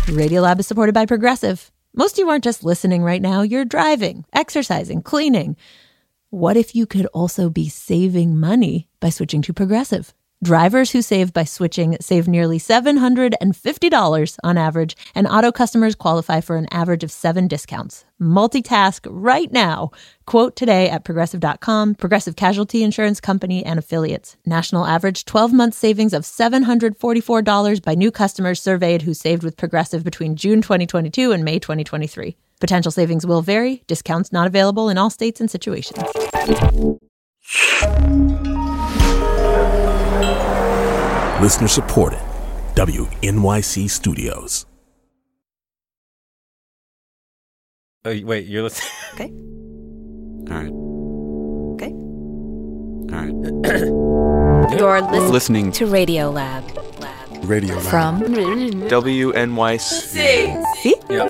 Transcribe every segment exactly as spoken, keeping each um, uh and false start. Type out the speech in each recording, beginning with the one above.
Radiolab is supported by Progressive. Most of you aren't just listening right now. You're driving, exercising, cleaning. What if you could also be saving money by switching to Progressive? Drivers who save by switching save nearly seven hundred fifty dollars on average, and auto customers qualify for an average of seven discounts. Multitask right now. Quote today at progressive dot com. Progressive Casualty Insurance Company and Affiliates. National average twelve-month savings of seven hundred forty-four dollars by new customers surveyed who saved with Progressive between June twenty twenty-two and May twenty twenty-three. Potential savings will vary. Discounts not available in all states and situations. Listener supported. W N Y C Studios. Oh, wait, you're listening? Okay. All right. Okay. All right. You're listening, Listening to Radiolab. Lab. Radio Lab. From W N Y C. See? Yep.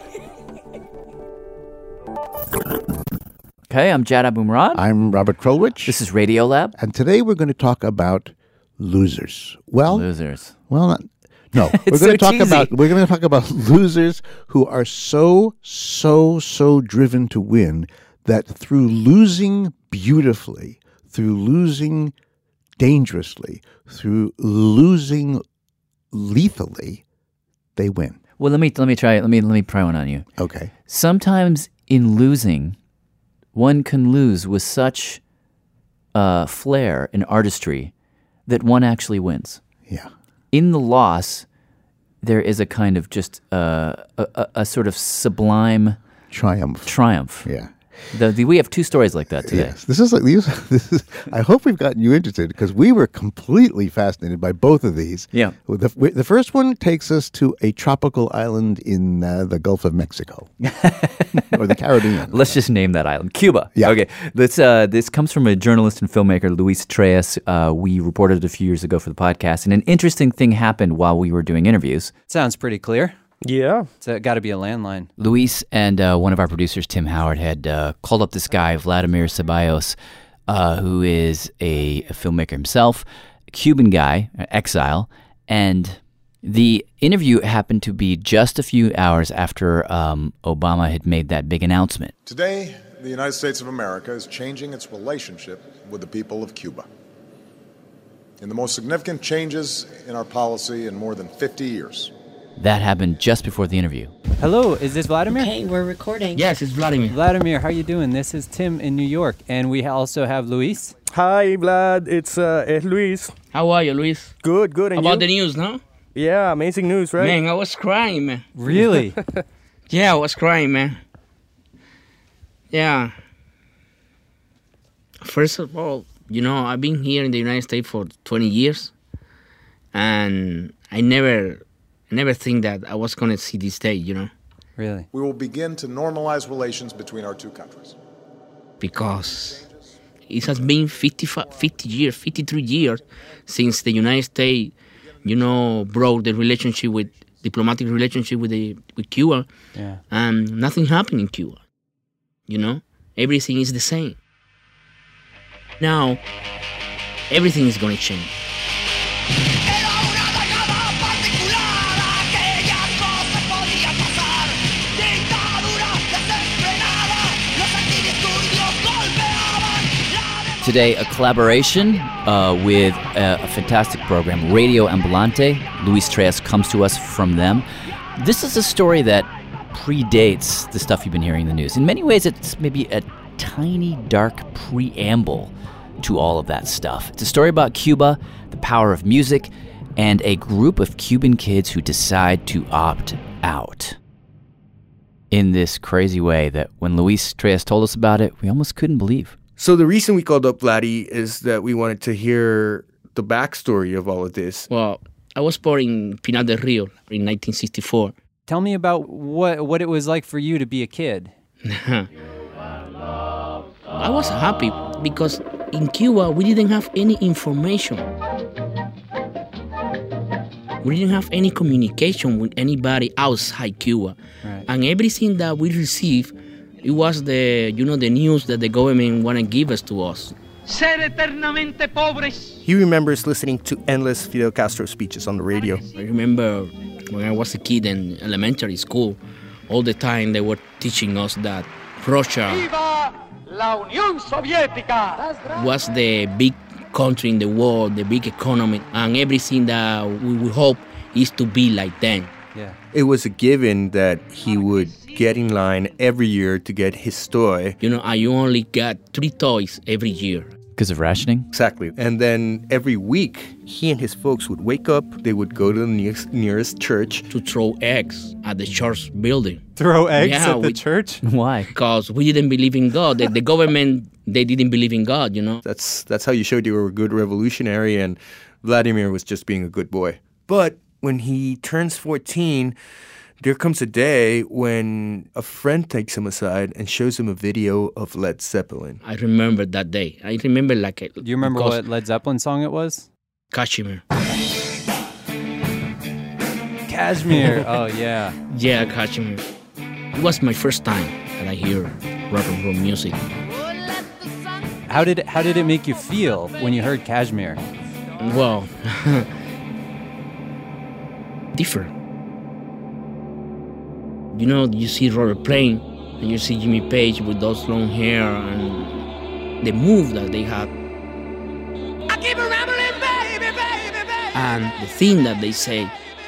Okay, I'm Jad Abumrad. I'm Robert Krulwich. This is Radiolab. And today we're going to talk about losers. Well, Losers. well, not, no. we're It's going to so talk cheesy. about we're going to talk about losers who are so so so driven to win that through losing beautifully, through losing dangerously, through losing lethally, they win. Well, let me let me try it. Let me let me try one on you. Okay. Sometimes in losing, one can lose with such uh, flair and artistry that one actually wins. Yeah. In the loss, there is a kind of just uh, a, a, a sort of sublime Triumph. triumph. Yeah. The, the, we have two stories like that today. Yes, this is like these. This is. I hope we've gotten you interested because we were completely fascinated by both of these. Yeah. The, the first one takes us to a tropical island in uh, the Gulf of Mexico or the Caribbean. Let's just name that island, Cuba. Yeah. Okay. This uh, this comes from a journalist and filmmaker, Luis Treyes. Uh, we reported it a few years ago for the podcast, and an interesting thing happened while we were doing interviews. Sounds pretty clear. Yeah. It's uh, got to be a landline. Luis and uh, one of our producers, Tim Howard, had uh, called up this guy, Vladimir Ceballos, uh, who is a, a filmmaker himself, a Cuban guy, an exile, and the interview happened to be just a few hours after um, Obama had made that big announcement. Today, the United States of America is changing its relationship with the people of Cuba. In the most significant changes in our policy in more than fifty years. That happened just before the interview. Hello, is this Vladimir? Okay, we're recording. Yes, it's Vladimir. Vladimir, how you doing? This is Tim in New York, and we also have Luis. Hi, Vlad. It's uh, it's Luis. How are you, Luis? Good, good. And About you? the news, no? Yeah, amazing news, right? Man, I was crying, man. Really? Yeah, I was crying, man. Yeah. First of all, you know, I've been here in the United States for twenty years, and I never, I never think that I was going to see this day, you know. Really? We will begin to normalize relations between our two countries. Because it has been fifty, fifty years, fifty-three years since the United States, you know, broke the relationship with, diplomatic relationship with the with Cuba. Yeah. And nothing happened in Cuba, you know. Everything is the same. Now, everything is going to change. Today, a collaboration uh, with a, a fantastic program, Radio Ambulante. Luis Treyes comes to us from them. This is a story that predates the stuff you've been hearing in the news. In many ways, it's maybe a tiny, dark preamble to all of that stuff. It's a story about Cuba, the power of music, and a group of Cuban kids who decide to opt out in this crazy way that when Luis Treyes told us about it, we almost couldn't believe. So the reason we called up Vladdy is that we wanted to hear the backstory of all of this. Well, I was born in Pinar del Rio in nineteen sixty-four. Tell me about what what it was like for you to be a kid. I was happy because in Cuba we didn't have any information. We didn't have any communication with anybody outside Cuba. Right. And everything that we received, it was the, you know, the news that the government want to give us to us. Ser eternamente pobres. He remembers listening to endless Fidel Castro speeches on the radio. I remember when I was a kid in elementary school, all the time they were teaching us that Russia was the big country in the world, the big economy, and everything that we would hope is to be like them. Yeah. It was a given that he would get in line every year to get his toy. You know, I only got three toys every year. Because of rationing? Exactly. And then every week, he and his folks would wake up, they would go to the nearest, nearest church. To throw eggs at the church building. Throw eggs yeah, at the we, church? Why? Because we didn't believe in God. The, the government, they didn't believe in God, you know. That's, that's how you showed you were a good revolutionary, and Vladimir was just being a good boy. But when he turns fourteen, there comes a day when a friend takes him aside and shows him a video of Led Zeppelin. I remember that day. I remember like... A, Do you remember what Led Zeppelin song it was? Kashmir. Kashmir. Oh, yeah. Yeah, Kashmir. It was my first time that I hear rock and roll music. How did, how did it make you feel when you heard Kashmir? Well, different. You know, you see Robert Plant and you see Jimmy Page with those long hair and the move that they had. I keep rambling, baby, baby, baby. And the thing that they say.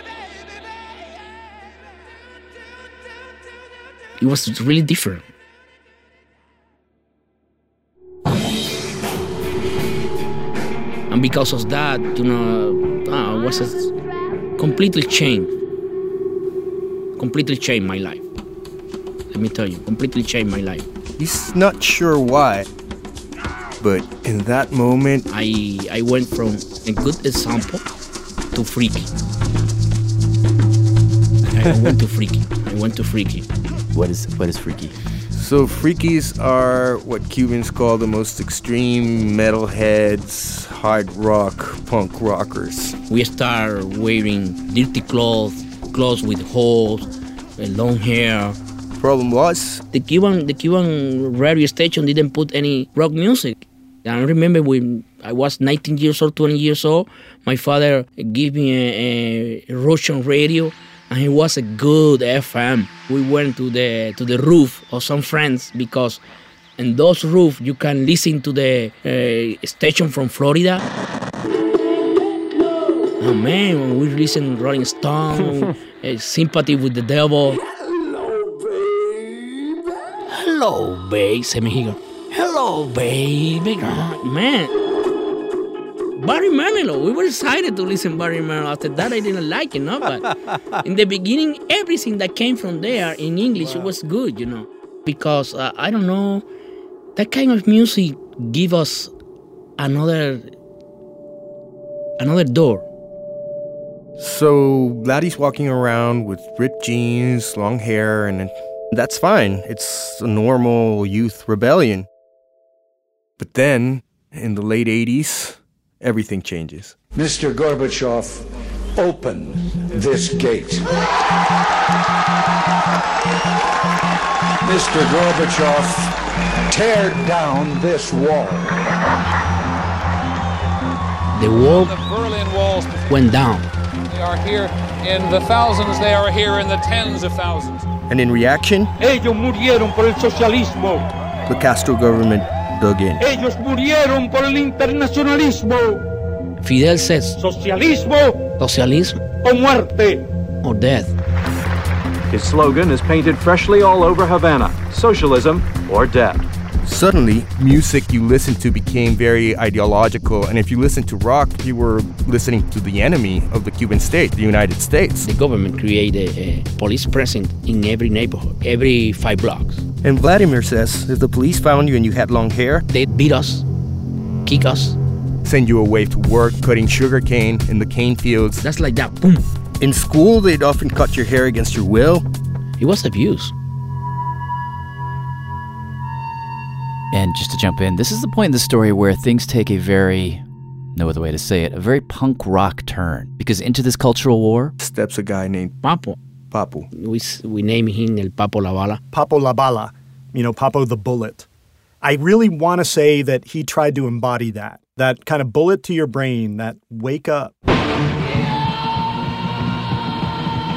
It was really different. And because of that, you know, uh, it was a completely changed. Completely changed my life. Let me tell you, completely changed my life. He's not sure why, but in that moment, I I went from a good example to freaky. I went to freaky. I went to freaky. What is what is freaky? So freakies are what Cubans call the most extreme metalheads, hard rock, punk rockers. We start wearing dirty clothes, clothes with holes, long hair. Problem was, the Cuban the Cuban radio station didn't put any rock music. And I remember when I was nineteen years old, twenty years old, my father gave me a, a Russian radio, and it was a good F M. We went to the to the roof of some friends because in those roofs you can listen to the uh, station from Florida. Oh man, when we listen to Rolling Stone, uh, Sympathy with the Devil. Hello, babe. Se me dijo, hello, baby. Man. Barry Manilow. We were excited to listen to Barry Manilow. After that, I didn't like it, no? But in the beginning, everything that came from there in English, wow. It was good, you know. Because, uh, I don't know, that kind of music give us another, another door. So Vladdy's walking around with ripped jeans, long hair, and that's fine. It's a normal youth rebellion. But then, in the late eighties, everything changes. Mister Gorbachev, open this gate. Mister Gorbachev, tear down this wall. The wall the Berlin walls went down. They are here in the thousands, they are here in the tens of thousands. And in reaction, ellos murieron por el socialismo. The Castro government dug in. Ellos murieron por el internacionalismo. Fidel says, socialismo, socialism, o muerte, or death. His slogan is painted freshly all over Havana, socialism or death. Suddenly, music you listened to became very ideological, and if you listened to rock, you were listening to the enemy of the Cuban state, the United States. The government created a police presence in every neighborhood, every five blocks. And Vladimir says, if the police found you and you had long hair, they'd beat us, kick us, send you away to work cutting sugarcane in the cane fields. That's like that, boom. In school, they'd often cut your hair against your will. It was abuse. And just to jump in, this is the point in the story where things take a very, no other way to say it, a very punk rock turn. Because into this cultural war steps a guy named Papo. Papo. We, we name him El Papo La Bala. Papo La Bala, you know, Papo the Bullet. I really want to say that he tried to embody that, that kind of bullet to your brain, that wake up.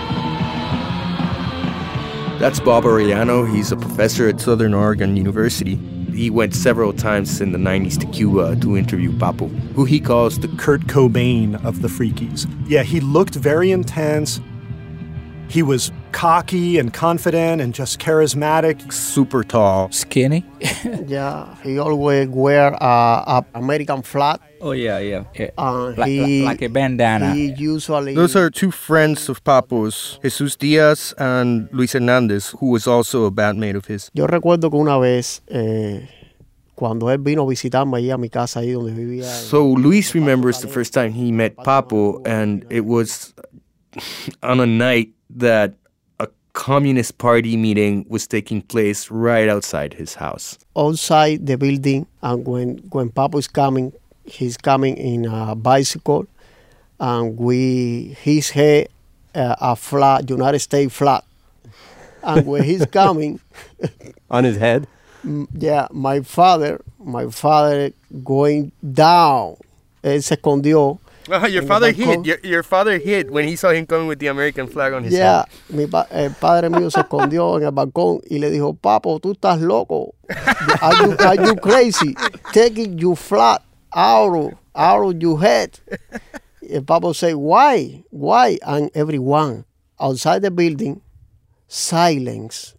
That's Bob Arellano. He's a professor at Southern Oregon University. He went several times in the nineties to Cuba to interview Papo, who he calls the Kurt Cobain of the Freakies. Yeah, he looked very intense. He was cocky and confident and just charismatic. Super tall. Skinny? Yeah, he always wear a, a American flag. Oh, yeah, yeah. yeah. Uh, like, he, like a bandana. He usually... Those are two friends of Papo's, Jesus Diaz and Luis Hernandez, who was also a bandmate of his. Yo recuerdo que una vez, eh, cuando él vino a visitarme allí a mi casa, ahí donde vivía... So Luis remembers the first time he met Papo, and it was on a night that a Communist Party meeting was taking place right outside his house. Outside the building, and when, when Papo is coming, he's coming in a bicycle, and we his head uh, a flag, United States flag. And when he's coming... On his head? Yeah, my father, my father going down, él se escondió. Oh, your father hid. Your, your father hid when he saw him coming with the American flag on his yeah, head. Mi pa- el padre mío se escondió en el balcón y le dijo, Papo, tú estás loco. Are you, are you crazy? Taking your flag out, out of your head. And Papo said, why? Why? And everyone outside the building, silence.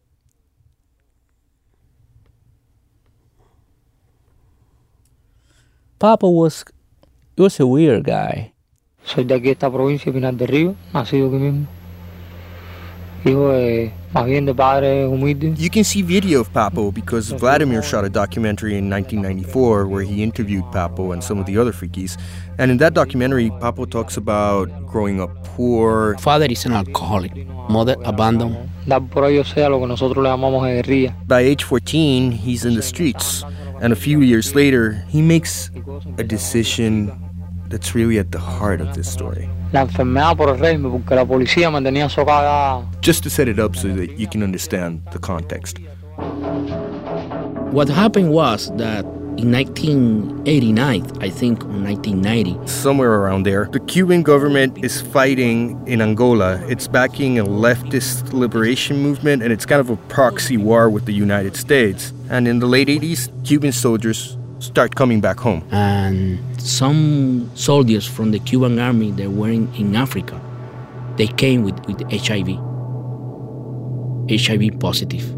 Papo was... He was a weird guy. Soy de aquí, esta provincia, Pinar del Río, nacido aquí mismo. Hijo de, más bien de padre humilde. You can see video of Papo because Vladimir shot a documentary in nineteen ninety-four where he interviewed Papo and some of the other freakies. And in that documentary, Papo talks about growing up poor. Father is an alcoholic. Mother abandoned. Dar por ello sea lo que nosotros le llamamos guerrilla. By age fourteen, he's in the streets. And a few years later, he makes a decision that's really at the heart of this story. La enfermedad por el régimen, porque la policía me tenía socada. Just to set it up so that you can understand the context. What happened was that in nineteen eighty-nine, I think, or nineteen ninety. Somewhere around there, the Cuban government is fighting in Angola. It's backing a leftist liberation movement, and it's kind of a proxy war with the United States. And in the late eighties, Cuban soldiers start coming back home. And some soldiers from the Cuban army that were in, in Africa, they came with, with H I V. H I V positive.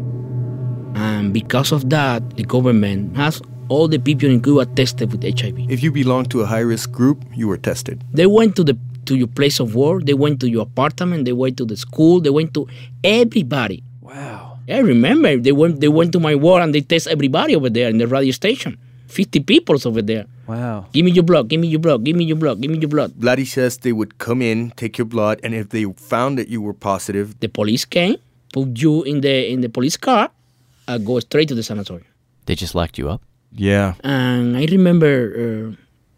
And because of that, the government has all the people in Cuba tested with H I V. If you belong to a high-risk group, you were tested. They went to the to your place of work, they went to your apartment, they went to the school, they went to everybody. Wow. I remember they went they went to my work and they test everybody over there in the radio station. fifty people over there. Wow. Give me your blood, give me your blood, give me your blood, give me your blood. Vladdy says they would come in, take your blood, and if they found that you were positive, the police came, put you in the in the police car, and go straight to the sanatorium. They just locked you up? Yeah. And I remember,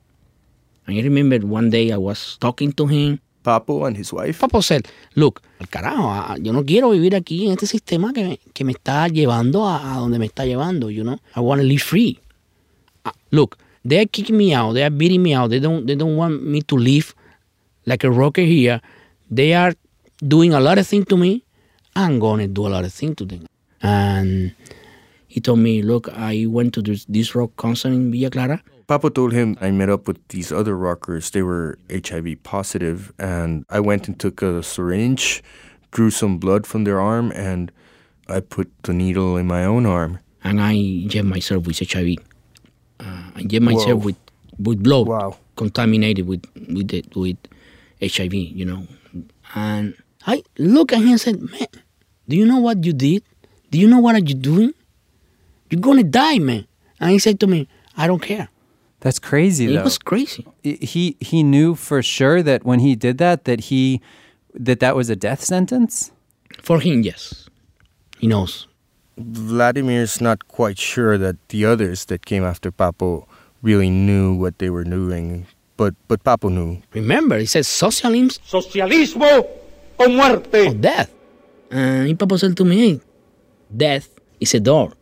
uh, I remember one day I was talking to him. Papo and his wife. Papo said, look, al carajo, yo no quiero vivir aquí en este sistema que me, que me está llevando a, a donde me está llevando, you know. I want to live free. Uh, look, they're kicking me out. They are beating me out. They don't, they don't want me to live like a rocker here. They are doing a lot of things to me. I'm going to do a lot of things to them. And he told me, look, I went to this, this rock concert in Villa Clara. Papo told him I met up with these other rockers. They were H I V positive, and I went and took a syringe, drew some blood from their arm, and I put the needle in my own arm. And I inject myself with H I V. Uh, I inject myself Whoa. with, with blood wow. contaminated with with the, with H I V, you know. And I looked at him and said, man, do you know what you did? Do you know what are you doing? You're going to die, man. And he said to me, I don't care. That's crazy, though. It was crazy. He he knew for sure that when he did that, that he that that was a death sentence? For him, yes. He knows. Vladimir's not quite sure that the others that came after Papo really knew what they were doing, but but Papo knew. Remember, he said socialism. Socialismo o muerte. Or death. And Papo said to me, death is a door.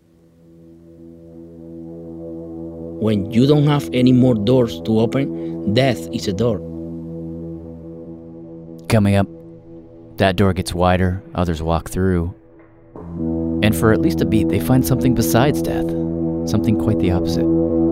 When you don't have any more doors to open, death is a door. Coming up, That door gets wider, others walk through. And for at least a beat, they find something besides death, something quite the opposite.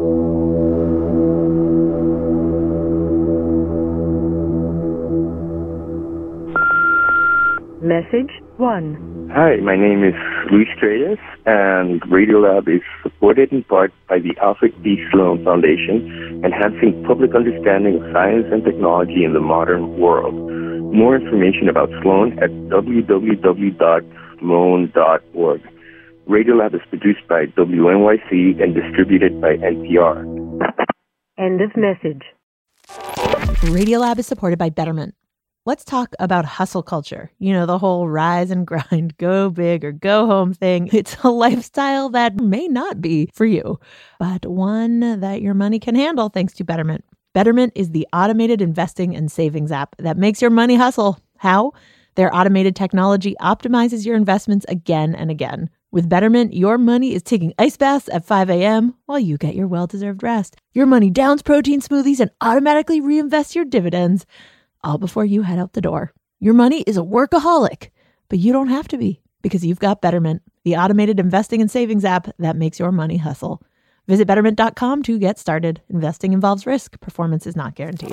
Message one. Hi, my name is Luis Treyes, and Radiolab is supported in part by the Alfred P. Sloan Foundation, enhancing public understanding of science and technology in the modern world. More information about Sloan at w w w dot sloan dot org. Radiolab is produced by W N Y C and distributed by N P R. End of message. Radiolab is supported by Betterment. Let's talk about hustle culture. You know, the whole rise and grind, go big or go home thing. It's a lifestyle that may not be for you, but one that your money can handle thanks to Betterment. Betterment is the automated investing and savings app that makes your money hustle. How? Their automated technology optimizes your investments again and again. With Betterment, your money is taking ice baths at five a.m. while you get your well-deserved rest. Your money downs protein smoothies and automatically reinvests your dividends, all before you head out the door. Your money is a workaholic, but you don't have to be, because you've got Betterment, the automated investing and savings app that makes your money hustle. Visit betterment dot com to get started. Investing involves risk. Performance is not guaranteed.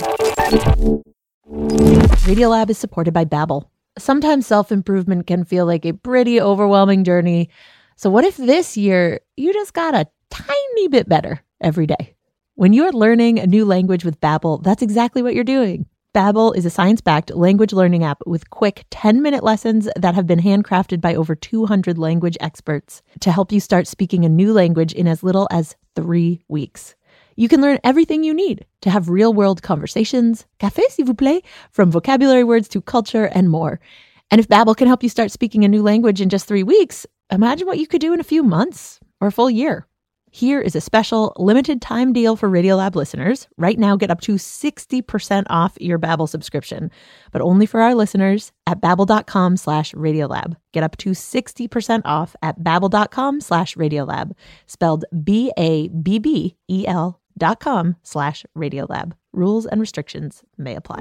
Radiolab is supported by Babbel. Sometimes self-improvement can feel like a pretty overwhelming journey. So what if this year you just got a tiny bit better every day? When you're learning a new language with Babbel, that's exactly what you're doing. Babbel is a science-backed language learning app with quick ten-minute lessons that have been handcrafted by over two hundred language experts to help you start speaking a new language in as little as three weeks. You can learn everything you need to have real-world conversations, café s'il vous plaît, from vocabulary words to culture and more. And if Babbel can help you start speaking a new language in just three weeks, imagine what you could do in a few months or a full year. Here is a special limited time deal for Radiolab listeners. Right now, get up to sixty percent off your Babbel subscription, but only for our listeners at babbel.com slash Radiolab. Get up to sixty percent off at babbel.com slash Radiolab, spelled B A B B E L dot com slash Radiolab. Rules and restrictions may apply.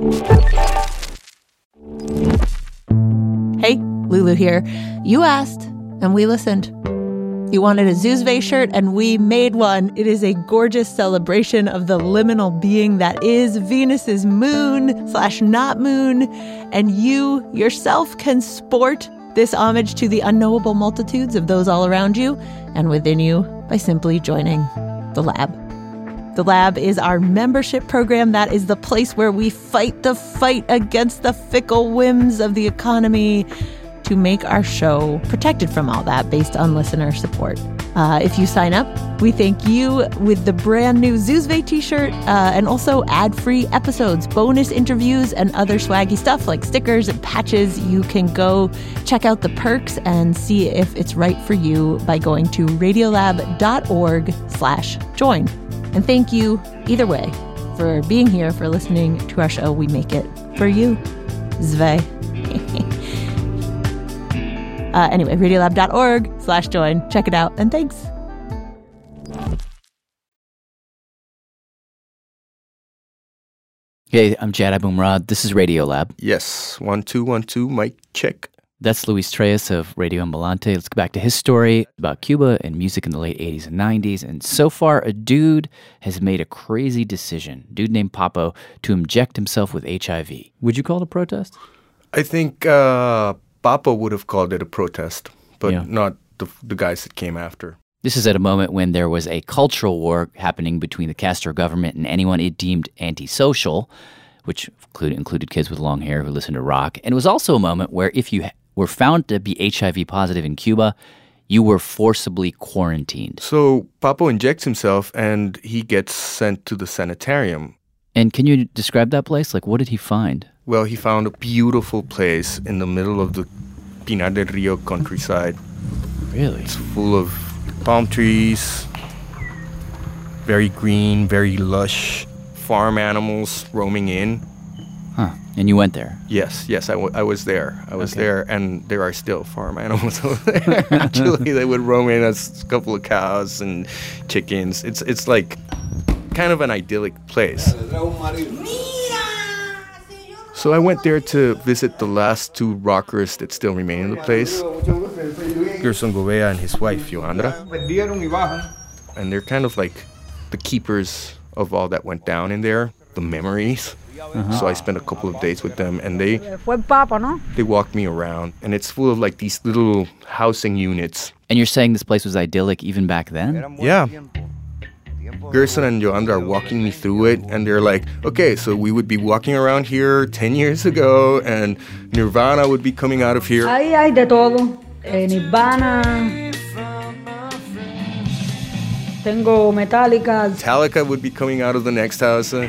Hey, Lulu here. You asked, and we listened. You wanted a Zuzve shirt, and we made one. It is a gorgeous celebration of the liminal being that is Venus's moon slash not moon. And you yourself can sport this homage to the unknowable multitudes of those all around you and within you by simply joining the lab. The Lab is our membership program. That is the place where we fight the fight against the fickle whims of the economy to make our show protected from all that based on listener support. Uh, if you sign up, we thank you with the brand new Zuzve t-shirt uh, and also ad-free episodes, bonus interviews, and other swaggy stuff like stickers and patches. You can go check out the perks and see if it's right for you by going to radiolab.org slash join. And thank you, either way, for being here, for listening to our show. We make it for you. Zve. uh, anyway, radiolab.org slash join. Check it out, and thanks. Hey, I'm Jad Abumrad. This is Radiolab. Yes, one, two, one, two, mic check. That's Luis Treyes of Radio Ambulante. Let's go back to his story about Cuba and music in the late eighties and nineties. And so far, a dude has made a crazy decision, dude named Papo, to inject himself with H I V. Would you call it a protest? I think uh, Papo would have called it a protest, but Yeah. not the, the guys that came after. This is at a moment when there was a cultural war happening between the Castro government and anyone it deemed antisocial, which included, included kids with long hair who listened to rock. And it was also a moment where if you were found to be H I V positive in Cuba, you were forcibly quarantined. So Papo injects himself and he gets sent to the sanitarium. And can you describe that place? Like, what did he find? Well, he found a beautiful place in the middle of the Pinar del Rio countryside. Really? It's full of palm trees, very green, very lush, farm animals roaming in. Huh. And you went there? Yes, yes, I, w- I was there. I was Okay. there, and there are still farm animals over there. Actually, they would roam in as a couple of cows and chickens. It's it's like kind of an idyllic place. So I went there to visit the last two rockers that still remain in the place. Gerson Gouveia and his wife, Joandra. And they're kind of like the keepers of all that went down in there, the memories. Uh-huh. So I spent a couple of days with them, and they they walked me around, and it's full of like these little housing units. And you're saying this place was idyllic even back then? Yeah. Gerson and Joandra are walking me through it, and they're like, okay, so we would be walking around here ten years ago, and Nirvana would be coming out of here. Ahí hay de todo. Eh, Nirvana. Tengo Metallica. Metallica would be coming out of the next house. Uh,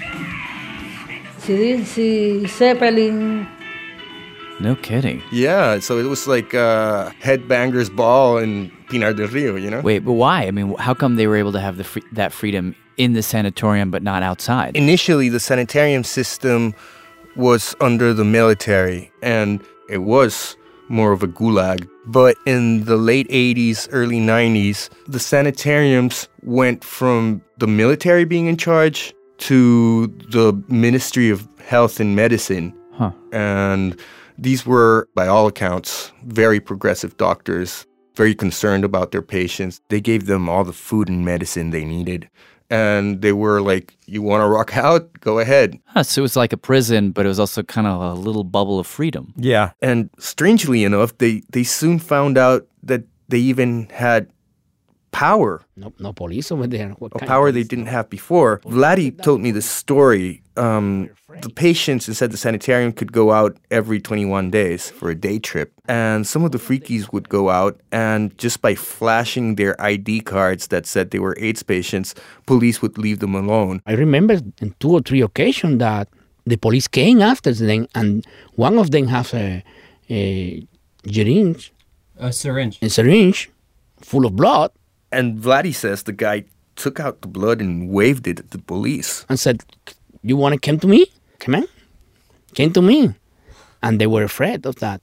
C D C, Zeppelin. No kidding. Yeah, so it was like uh, Headbangers Ball in Pinar del Rio, you know? Wait, but why? I mean, how come they were able to have the free- that freedom in the sanatorium but not outside? Initially, the sanitarium system was under the military, and it was more of a gulag. But in the late eighties, early nineties, the sanitariums went from the military being in charge to the Ministry of Health and Medicine. Huh. And these were, by all accounts, very progressive doctors, very concerned about their patients. They gave them all the food and medicine they needed. And they were like, you want to rock out? Go ahead. Huh, so it was like a prison, but it was also kind of a little bubble of freedom. Yeah. And strangely enough, they, they soon found out that they even had power. No, no police over there. What a power they didn't have before. Vladdy told me this story. Um, the patients inside the sanitarium could go out every twenty-one days for a day trip. And some of the freakies would go out, and just by flashing their I D cards that said they were AIDS patients, police would leave them alone. I remember in two or three occasions that the police came after them, and one of them has a, a syringe. A syringe. A syringe full of blood. And Vladdy says the guy took out the blood and waved it at the police. And said, you want to come to me? Come on. Came to me. And they were afraid of that.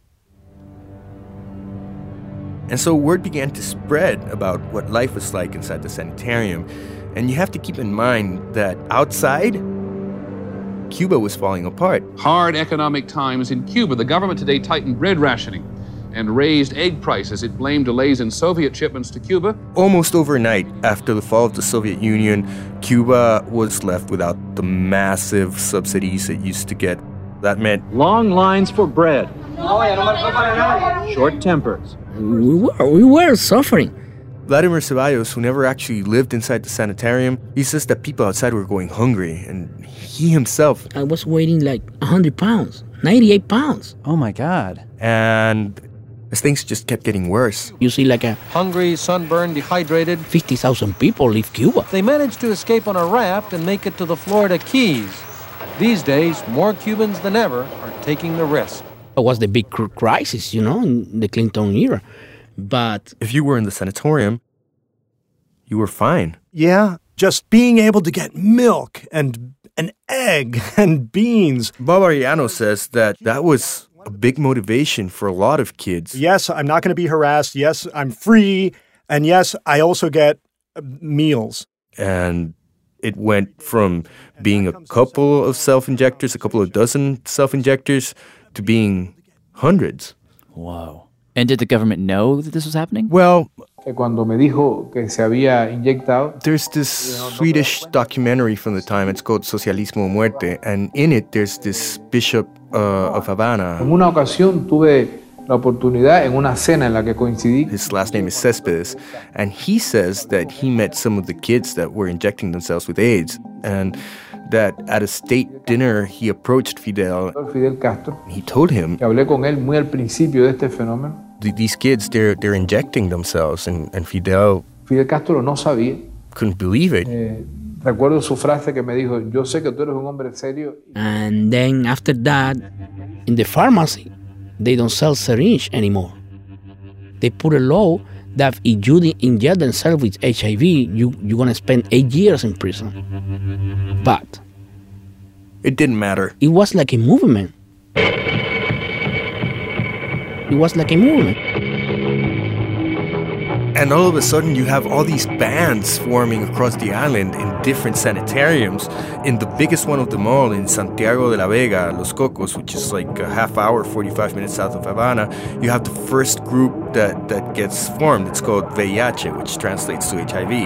And so word began to spread about what life was like inside the sanitarium. And you have to keep in mind that outside, Cuba was falling apart. Hard economic times in Cuba. The government today tightened bread rationing and raised egg prices. It blamed delays in Soviet shipments to Cuba. Almost overnight, after the fall of the Soviet Union, Cuba was left without the massive subsidies it used to get. That meant long lines for bread, short tempers. We were, we were suffering. Vladimir Ceballos, who never actually lived inside the sanitarium, he says that people outside were going hungry, and he himself... I was weighing like one hundred pounds, ninety-eight pounds. Oh my God. And as things just kept getting worse. You see like a... Hungry, sunburned, dehydrated. fifty thousand people leave Cuba. They managed to escape on a raft and make it to the Florida Keys. These days, more Cubans than ever are taking the risk. It was the big crisis, you know, in the Clinton era. But if you were in the sanatorium, you were fine. Yeah, just being able to get milk and an egg and beans. Bob Arellano says that that was a big motivation for a lot of kids. Yes, I'm not going to be harassed. Yes, I'm free. And yes, I also get meals. And it went from being a couple of self-injectors, a couple of dozen self-injectors, to being hundreds. Whoa. And did the government know that this was happening? Well, Cuando me dijo que se había inyectado, there's this Swedish documentary from the time. It's called Socialismo o Muerte. And in it, there's this bishop uh, of Havana. En una ocasión tuve la oportunidad en una cena en la que coincidí. His last name is Cespedes. And he says that he met some of the kids that were injecting themselves with AIDS. And that at a state dinner, he approached Fidel. Fidel Castro. He told him, que hablé con él muy al principio de este fenómeno. These kids, they're, they're injecting themselves. And, and Fidel, Fidel Castro no sabía. Couldn't believe it. Eh, recuerdo su frase que me dijo, yo sé que tú eres un hombre serio. And then after that, in the pharmacy, they don't sell syringe anymore. They put a law that if you inject themselves with H I V, you, you're going to spend eight years in prison. But it didn't matter. It was like a movement. It was like a movement. And all of a sudden, you have all these bands forming across the island in different sanitariums. In the biggest one of them all, in Santiago de la Vega, Los Cocos, which is like a half hour, forty-five minutes south of Havana, you have the first group that, that gets formed. It's called V I H, which translates to H I V.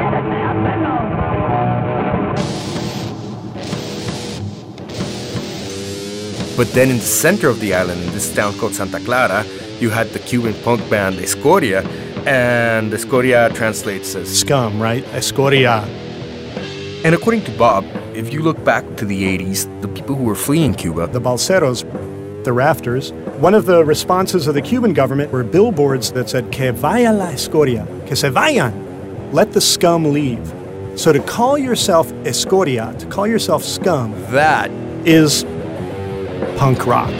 But then in the center of the island, in this town called Santa Clara, you had the Cuban punk band Escoria, and Escoria translates as scum, right? Escoria. And according to Bob, if you look back to the eighties, the people who were fleeing Cuba, the balseros, the rafters, one of the responses of the Cuban government were billboards that said, que vaya la escoria, que se vayan, let the scum leave. So to call yourself escoria, to call yourself scum, that is punk rock.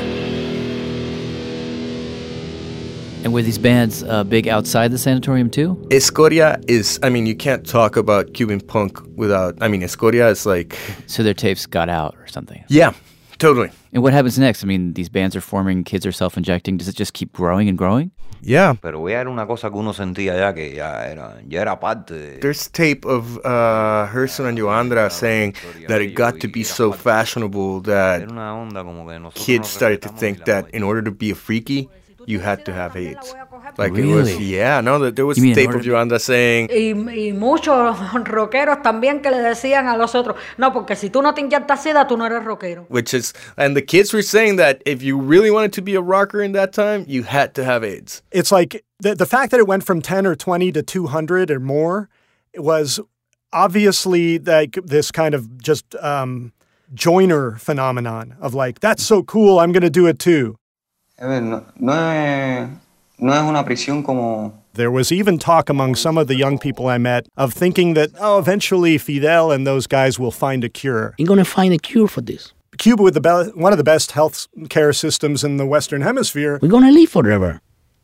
And were these bands uh, big outside the sanatorium too? Escoria is, I mean, you can't talk about Cuban punk without, I mean, Escoria is like... So their tapes got out or something? Yeah, totally. And what happens next? I mean, these bands are forming, kids are self-injecting. Does it just keep growing and growing? Yeah. Pero ya era una cosa que uno sentía ya que ya era, ya era parte. There's tape of uh, Gerson and Yoandra saying that it got to be so fashionable that kids started to think that in order to be a freaky, you had to have AIDS. Like really? It was, yeah, no, there was tape of Yoandra saying... Y, y muchos rockeros también que le decían a los otros, no, porque si tú no te inyectas sida, tú no eres rockero. Which is, and the kids were saying that if you really wanted to be a rocker in that time, you had to have AIDS. It's like, the, the fact that it went from ten or twenty to two hundred or more was obviously like this kind of just um, joiner phenomenon of like, that's so cool, I'm going to do it too. No, no es, no es una prisión como... There was even talk among some of the young people I met of thinking that, oh, eventually Fidel and those guys will find a cure. You're going to find a cure for this. Cuba with the be- one of the best health care systems in the Western Hemisphere. We're going to live forever.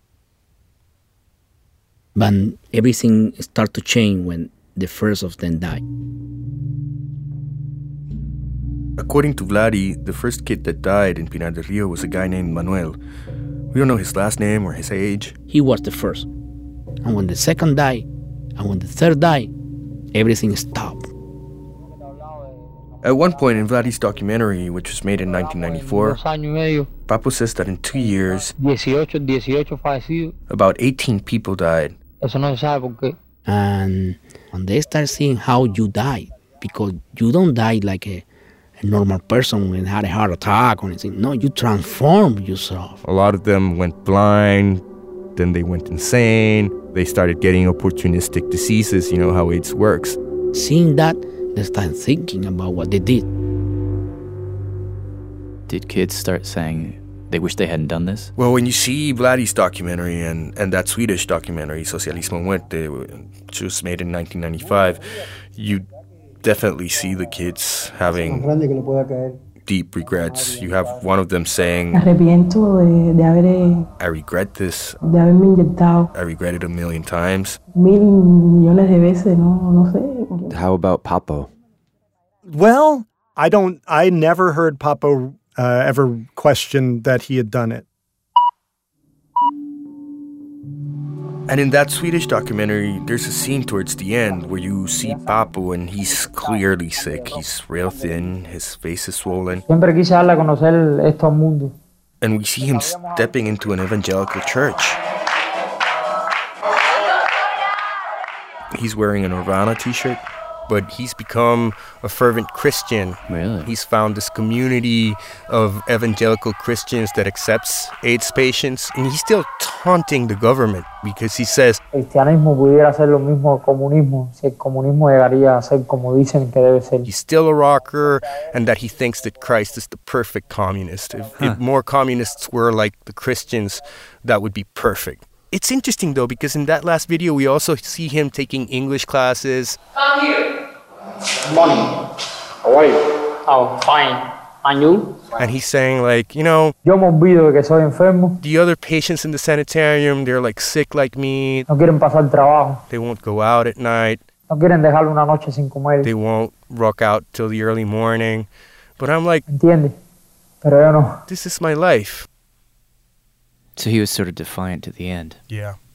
But everything started to change when the first of them died. According to Vladi, the first kid that died in Pinar del Rio was a guy named Manuel. We don't know his last name or his age. He was the first. And when the second died, and when the third died, everything stopped. At one point in Vladi's documentary, which was made in nineteen ninety-four, Papo says that in two years, about eighteen people died. And when they start seeing how you died, because you don't die like a a normal person and had a heart attack or anything. No, you transform yourself. A lot of them went blind, then they went insane. They started getting opportunistic diseases, you know how AIDS works. Seeing that, they start thinking about what they did. Did kids start saying they wish they hadn't done this? Well, when you see Vladi's documentary and, and that Swedish documentary, Socialismo Muerte, which was made in nineteen ninety-five, you definitely see the kids having deep regrets. You have one of them saying, I regret this. I regret it a million times. How about Papo? Well, I don't, I never heard Papo uh, ever question that he had done it. And in that Swedish documentary, there's a scene towards the end where you see Papo and he's clearly sick. He's real thin, his face is swollen. And we see him stepping into an evangelical church. He's wearing a Nirvana t-shirt, but he's become a fervent Christian. Really? He's found this community of evangelical Christians that accepts AIDS patients, and he's still taunting the government because he says, Cristianismo pudiera ser lo mismo que comunismo, si el comunismo llegaría a ser como dicen que debe ser. He's still a rocker, and that he thinks that Christ is the perfect communist. If, huh. if more communists were like the Christians, that would be perfect. It's interesting, though, because in that last video, we also see him taking English classes. I'm here. Morning. How are you? Oh, fine. And you? And he's saying, like, you know, Yo me olvido de que soy enfermo. The other patients in the sanitarium, they're, like, sick like me. No quieren pasar trabajo. They won't go out at night. No quieren dejar una noche sin comer. They won't rock out till the early morning. But I'm like, Entiende? Pero yo no. This is my life. So he was sort of defiant to the end. Yeah.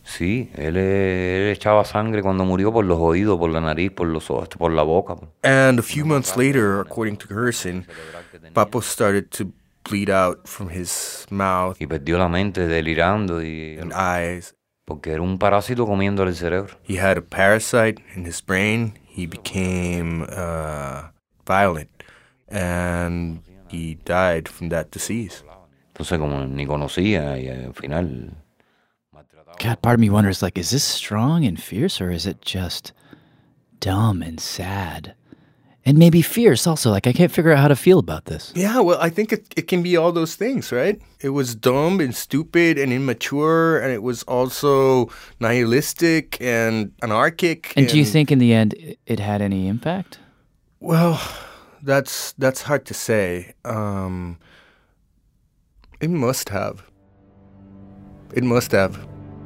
Sí, él, él echaba sangre cuando murió por los oídos, por la nariz, por los ojos, por la boca. And a few months later, according to Gerson, Papo started to bleed out from his mouth y perdió la mente delirando y and eyes. Porque era un parásito comiéndole el cerebro. He had a parasite in his brain. He became uh, violent, and he died from that disease. Entonces, como ni conocía, y al final. God, part of me wonders, like, is this strong and fierce, or is it just dumb and sad? And maybe fierce also. Like, I can't figure out how to feel about this. Yeah, well, I think it, it can be all those things, right? It was dumb and stupid and immature, and it was also nihilistic and anarchic. And, and do you think in the end it had any impact? Well, that's that's hard to say. Um, it must have. It must have.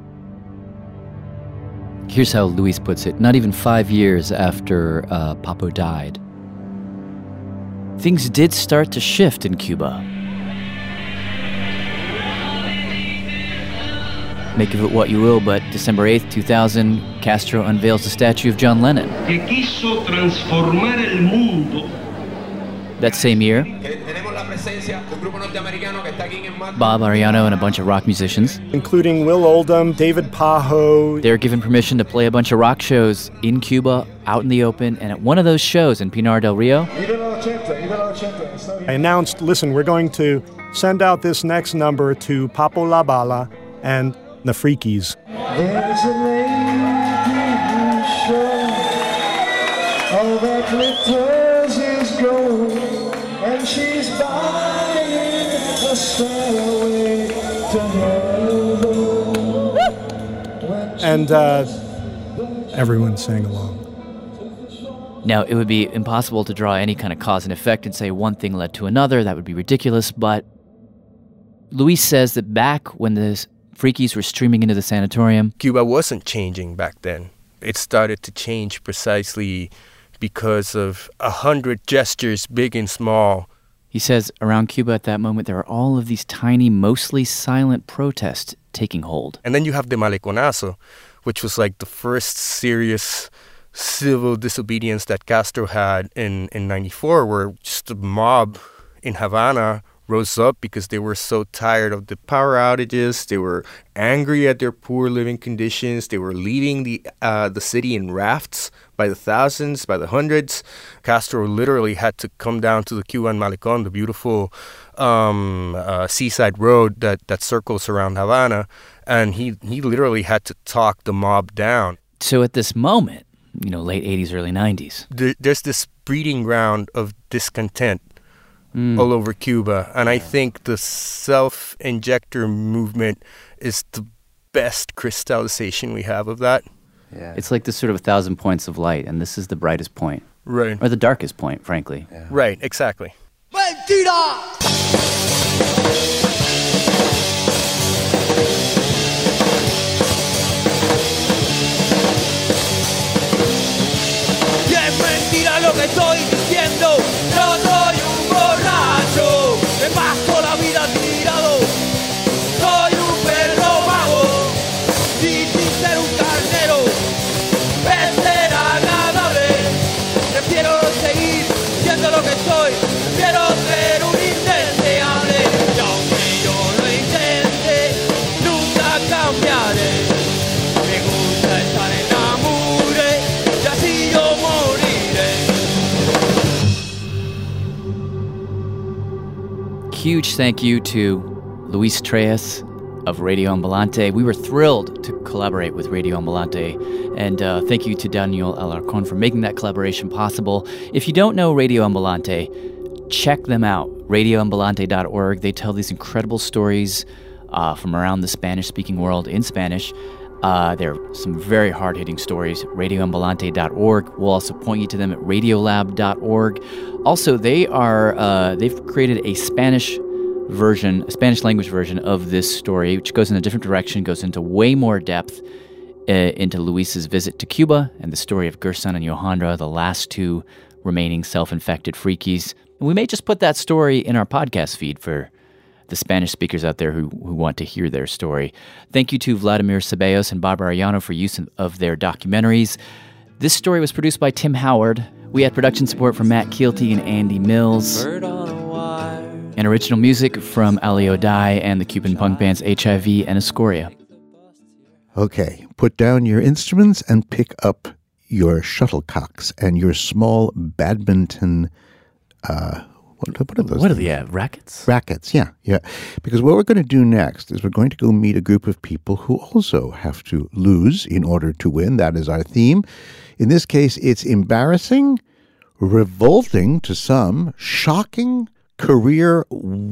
Here's how Luis puts it. Not even five years after uh, Papo died, things did start to shift in Cuba. Make of it what you will, but December eighth, two thousand, Castro unveils the statue of John Lennon. Que quiso transformar el mundo. That same year, Bob Arellano and a bunch of rock musicians, including Will Oldham, David Pajo, they're given permission to play a bunch of rock shows in Cuba, out in the open, and at one of those shows in Pinar del Rio, I announced, listen, we're going to send out this next number to Papo La Bala and the Freakies. There's a lady who's sure all that glitters is gold, and she's buying a stairway to heaven. And uh, everyone sang along. Now, it would be impossible to draw any kind of cause and effect and say one thing led to another. That would be ridiculous. But Luis says that back when the Freakies were streaming into the sanatorium, Cuba wasn't changing back then. It started to change precisely because of a hundred gestures, big and small. He says around Cuba at that moment, there are all of these tiny, mostly silent protests taking hold. And then you have the Maleconazo, which was like the first serious civil disobedience that Castro had in, in ninety-four, where just a mob in Havana rose up because they were so tired of the power outages. They were angry at their poor living conditions. They were leaving the uh, the city in rafts by the thousands, by the hundreds. Castro literally had to come down to the Cuban Malecon, the beautiful um, uh, seaside road that, that circles around Havana, and he, he literally had to talk the mob down. So at this moment, you know, late eighties, early nineties, there, there's this breeding ground of discontent Mm. all over Cuba. And I think the self-injector movement is the best crystallization we have of that. Yeah. It's like this sort of a thousand points of light, and this is the brightest point. Right. Or the darkest point, frankly. Yeah. Right, exactly. Mentira! Y es mentira lo que estoy diciendo. No soy un borracho, me paso la vida tirado. Soy un perro vago y sin ser un carnero. Ser agradable, prefiero seguir siendo lo que soy. Prefiero ser un indeseable. Y aunque yo lo intente, nunca cambiaré. Me gusta estar en Amure y así yo moriré. Huge thank you to Luis Trellas of Radio Ambulante. We were thrilled to collaborate with Radio Ambulante, and uh, thank you to Daniel Alarcon for making that collaboration possible. If you don't know Radio Ambulante, check them out, radio ambulante dot org. They tell these incredible stories uh, from around the Spanish-speaking world in Spanish. Uh, there are some very hard-hitting stories, radio ambulante dot org. We'll also point you to them at radiolab dot org. Also, they are uh, they've created a Spanish version, a Spanish language version of this story, which goes in a different direction, goes into way more depth uh, into Luis's visit to Cuba and the story of Gerson and Johandra, the last two remaining self-infected Freakies. And we may just put that story in our podcast feed for the Spanish speakers out there who, who want to hear their story. Thank you to Vladimir Ceballos and Barbara Arellano for use of their documentaries. This story was produced by Tim Howard. We had production support from Matt Keelty and Andy Mills. And original music from Ali Odai and the Cuban punk bands H I V and Escoria. Okay, put down your instruments and pick up your shuttlecocks and your small badminton, uh, what, what are those? What are they, yeah, rackets? Rackets, yeah, yeah. Because what we're going to do next is we're going to go meet a group of people who also have to lose in order to win. That is our theme. In this case, it's embarrassing, revolting to some, shocking, career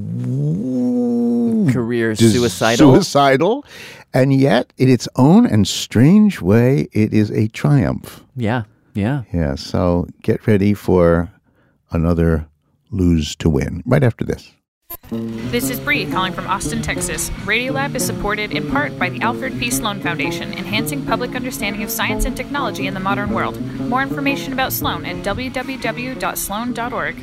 career suicidal suicidal and yet in its own and strange way it is a triumph. Yeah, yeah. Yeah, so get ready for another lose to win right after this. This is Bree calling from Austin, Texas. Radiolab is supported in part by the Alfred P. Sloan Foundation, enhancing public understanding of science and technology in the modern world. More information about Sloan at w w w dot sloan dot org.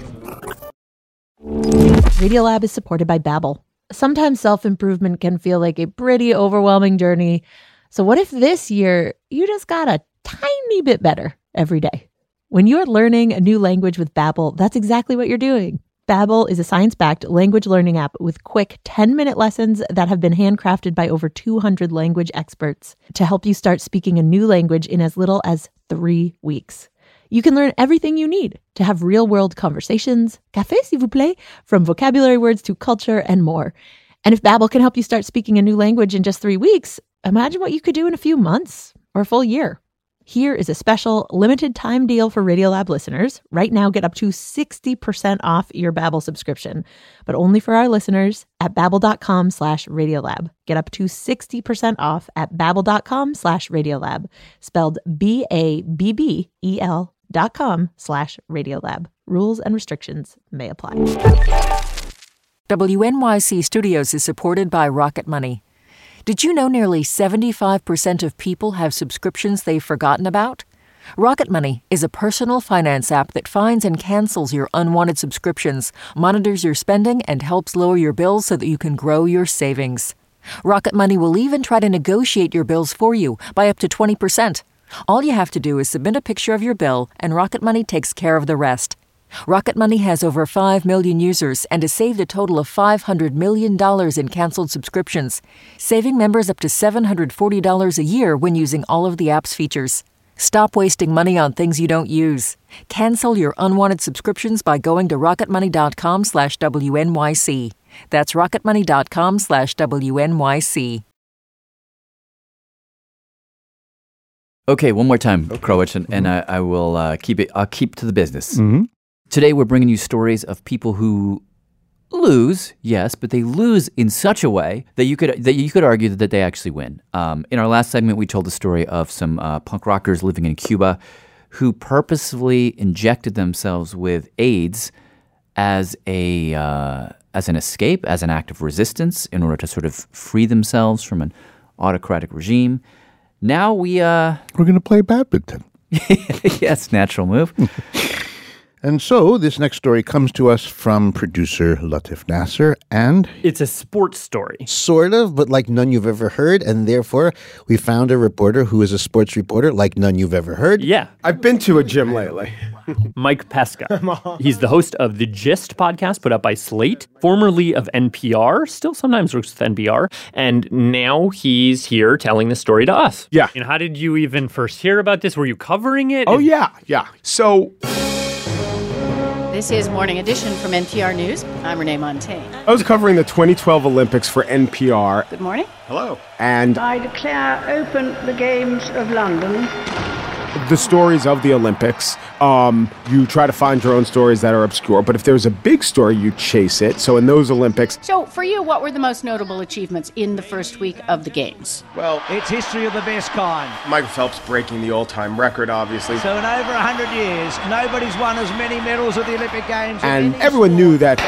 Radiolab is supported by Babbel. Sometimes self-improvement can feel like a pretty overwhelming journey. So what if this year you just got a tiny bit better every day? When you're learning a new language with Babbel, that's exactly what you're doing. Babbel is a science-backed language learning app with quick ten-minute lessons that have been handcrafted by over two hundred language experts to help you start speaking a new language in as little as three weeks. You can learn everything you need to have real-world conversations, café s'il vous plaît, from vocabulary words to culture and more. And if Babbel can help you start speaking a new language in just three weeks, imagine what you could do in a few months or a full year. Here is a special limited time deal for Radiolab listeners. Right now, get up to sixty percent off your Babbel subscription, but only for our listeners at babbel.com slash Radiolab. Get up to sixty percent off at babbel.com slash Radiolab, spelled B A B B E L dot com slash Radiolab. Rules and restrictions may apply. W N Y C Studios is supported by Rocket Money. Did you know nearly seventy-five percent of people have subscriptions they've forgotten about? Rocket Money is a personal finance app that finds and cancels your unwanted subscriptions, monitors your spending, and helps lower your bills so that you can grow your savings. Rocket Money will even try to negotiate your bills for you by up to twenty percent. All you have to do is submit a picture of your bill, and Rocket Money takes care of the rest. Rocket Money has over five million users and has saved a total of five hundred million dollars in canceled subscriptions, saving members up to seven hundred forty dollars a year when using all of the app's features. Stop wasting money on things you don't use. Cancel your unwanted subscriptions by going to rocketmoney.com slash WNYC. That's rocketmoney.com slash WNYC. Okay, one more time, Krowich, and, and I, I will uh, keep it. I'll keep to the business. Mm-hmm. Today, we're bringing you stories of people who lose, yes, but they lose in such a way that you could that you could argue that they actually win. Um, in our last segment, we told the story of some uh, punk rockers living in Cuba who purposefully injected themselves with AIDS as a uh, as an escape, as an act of resistance, in order to sort of free themselves from an autocratic regime. Now we uh, we're going to play badminton. Yes, natural move. And so this next story comes to us from producer Latif Nasser, and it's a sports story. Sort of, but like none you've ever heard, and therefore we found a reporter who is a sports reporter like none you've ever heard. Yeah. I've been to a gym lately. Mike Pesca. He's the host of the Gist podcast put up by Slate, formerly of N P R, still sometimes works with N P R, and now he's here telling the story to us. Yeah. And how did you even first hear about this? Were you covering it? Oh, yeah, yeah. So... This is Morning Edition from N P R News. I'm Renee Montaigne. I was covering the twenty twelve Olympics for N P R. Good morning. Hello. And I declare open the Games of London. The stories of the Olympics, um, you try to find your own stories that are obscure, but if there's a big story, you chase it. So in those Olympics... So for you, what were the most notable achievements in the first week of the Games? Well, it's history of the best kind. Michael Phelps breaking the all-time record, obviously. So in over one hundred years, nobody's won as many medals at the Olympic Games. And everyone knew that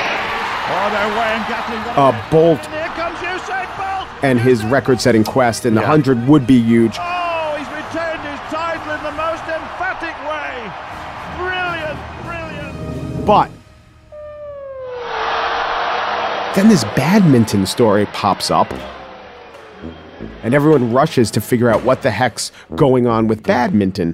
Oh, uh, Bolt Here comes Usain Bolt. and his record-setting quest in the Yeah. one hundred would be huge. Oh, he's retained his title in the most emphatic way. Brilliant, brilliant. But Then this badminton story pops up, and everyone rushes to figure out what the heck's going on with badminton.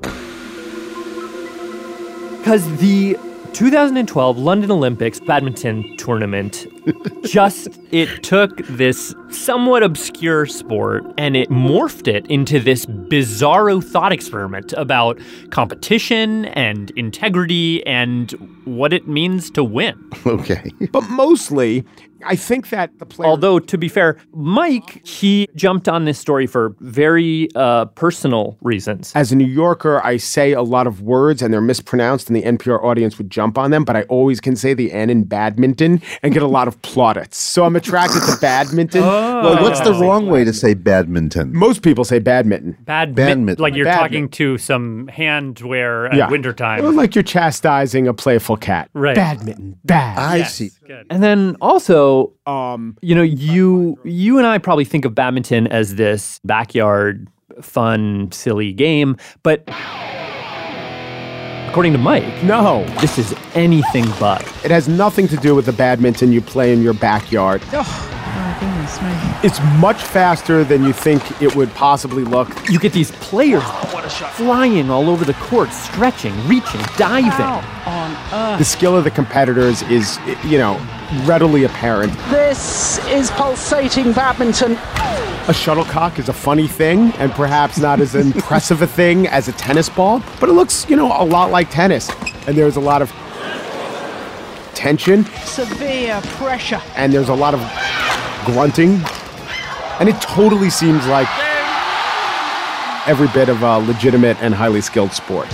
Because the two thousand twelve London Olympics badminton tournament just, it took this somewhat obscure sport and it morphed it into this bizarro thought experiment about competition and integrity and what it means to win. Okay. But mostly, I think that the player... Although, to be fair, Mike, he jumped on this story for very uh, personal reasons. As a New Yorker, I say a lot of words and they're mispronounced and the N P R audience would jump on them, but I always can say the N in badminton and get a lot of plaudits. So I'm attracted to badminton. Oh. Well, what's the wrong way to say badminton? Most people say badminton. Badminton. Like you're Badminton. talking to some handwear at Yeah. wintertime. Or like you're chastising a playful cat. Right. Badminton. Bad. I see. And then also, um, you know, you you and I probably think of badminton as this backyard, fun, silly game, but according to Mike, no, this is anything but. It has nothing to do with the badminton you play in your backyard. Oh, goodness me. It's much faster than you think it would possibly look. You get these players flying all over the court, stretching, reaching, diving. On earth. The skill of the competitors is, you know, readily apparent. This is pulsating badminton. A shuttlecock is a funny thing and perhaps not as impressive a thing as a tennis ball, but it looks, you know, a lot like tennis. And there's a lot of tension. Severe pressure. And there's a lot of grunting. And it totally seems like every bit of a legitimate and highly skilled sport.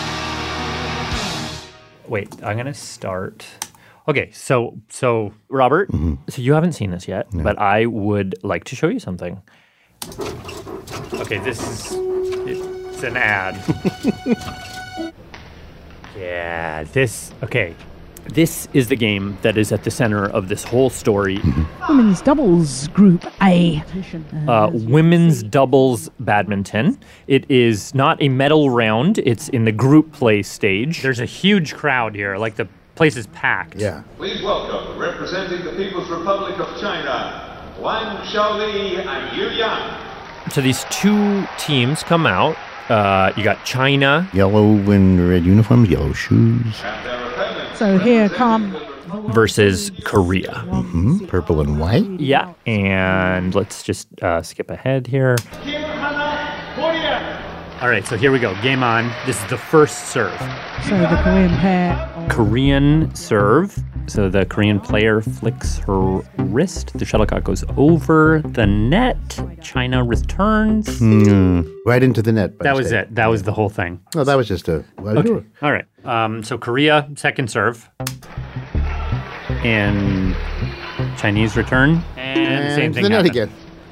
Wait, I'm going to start. Okay, so, so Robert, mm-hmm. so you haven't seen this yet, No. but I would like to show you something. Okay, this is, it's an ad. Yeah, this, okay. This is the game that is at the center of this whole story. Women's doubles group A. Uh, women's doubles badminton. It is not a medal round. It's in the group play stage. There's a huge crowd here. Like the place is packed. Yeah. Please welcome, representing the People's Republic of China, Wang Xiaoli and Yu Yang. So these two teams come out. Uh, you got China. Yellow and red uniforms, yellow shoes. So here come versus Korea. Mm-hmm. Purple and white. Yeah. And let's just uh, skip ahead here. All right, so here we go. Game on. This is the first serve. So the Korean pair. Korean serve. So the Korean player flicks her wrist. The shuttlecock goes over the net. China returns. Mm, right into the net. by That was mistake. it. That was the whole thing. No, that was just a... Well, Okay. do it. All right. Um, so Korea, second serve. And Chinese return. And, And the same to thing the net happened. again.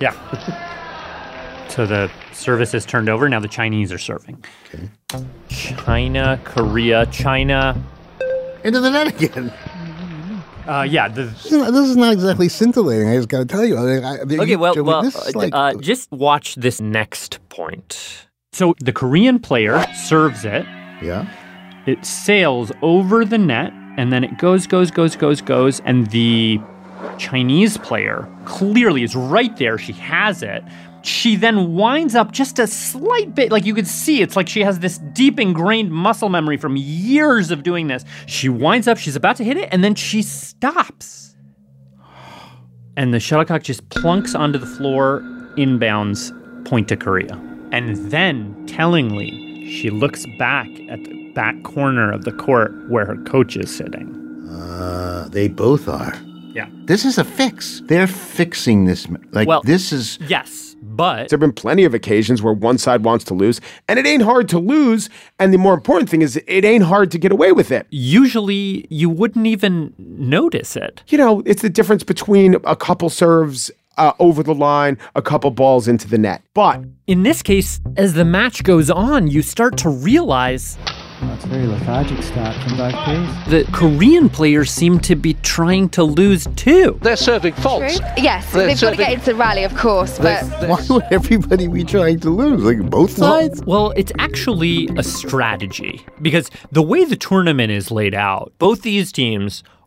Yeah. So the service is turned over. Now the Chinese are serving. Okay. China, Korea, China. Into the net again. Uh, yeah. The, This is, not, this is not exactly scintillating, I just got to tell you. I, I, okay, you, well, Joey, well this is uh, like, uh, just watch this next point. So the Korean player serves it. Yeah. It sails over the net, and then it goes, goes, goes, goes, goes, and the Chinese player clearly is right there. She has it. She then winds up just a slight bit, like you could see, it's like she has this deep ingrained muscle memory from years of doing this. She winds up, she's about to hit it, and then she stops. And the shuttlecock just plunks onto the floor, inbounds, point to Korea. And then, tellingly, she looks back at the back corner of the court where her coach is sitting. Uh, they both are. Yeah. This is a fix. They're fixing this. Like, Well, this is... Yes, but... There have been plenty of occasions where one side wants to lose, and it ain't hard to lose, and the more important thing is it ain't hard to get away with it. Usually, you wouldn't even notice it. You know, it's the difference between a couple serves uh, over the line, a couple balls into the net. But... In this case, as the match goes on, you start to realize... That's a very lethargic start from both pairs. The Korean players seem to be trying to lose too. They're serving faults. True. Yes, They're they've got to serving- get into the rally, of course, but... Why would everybody be trying to lose? Like, both sides? Well, well, it's actually a strategy because the way the tournament is laid out, both these teams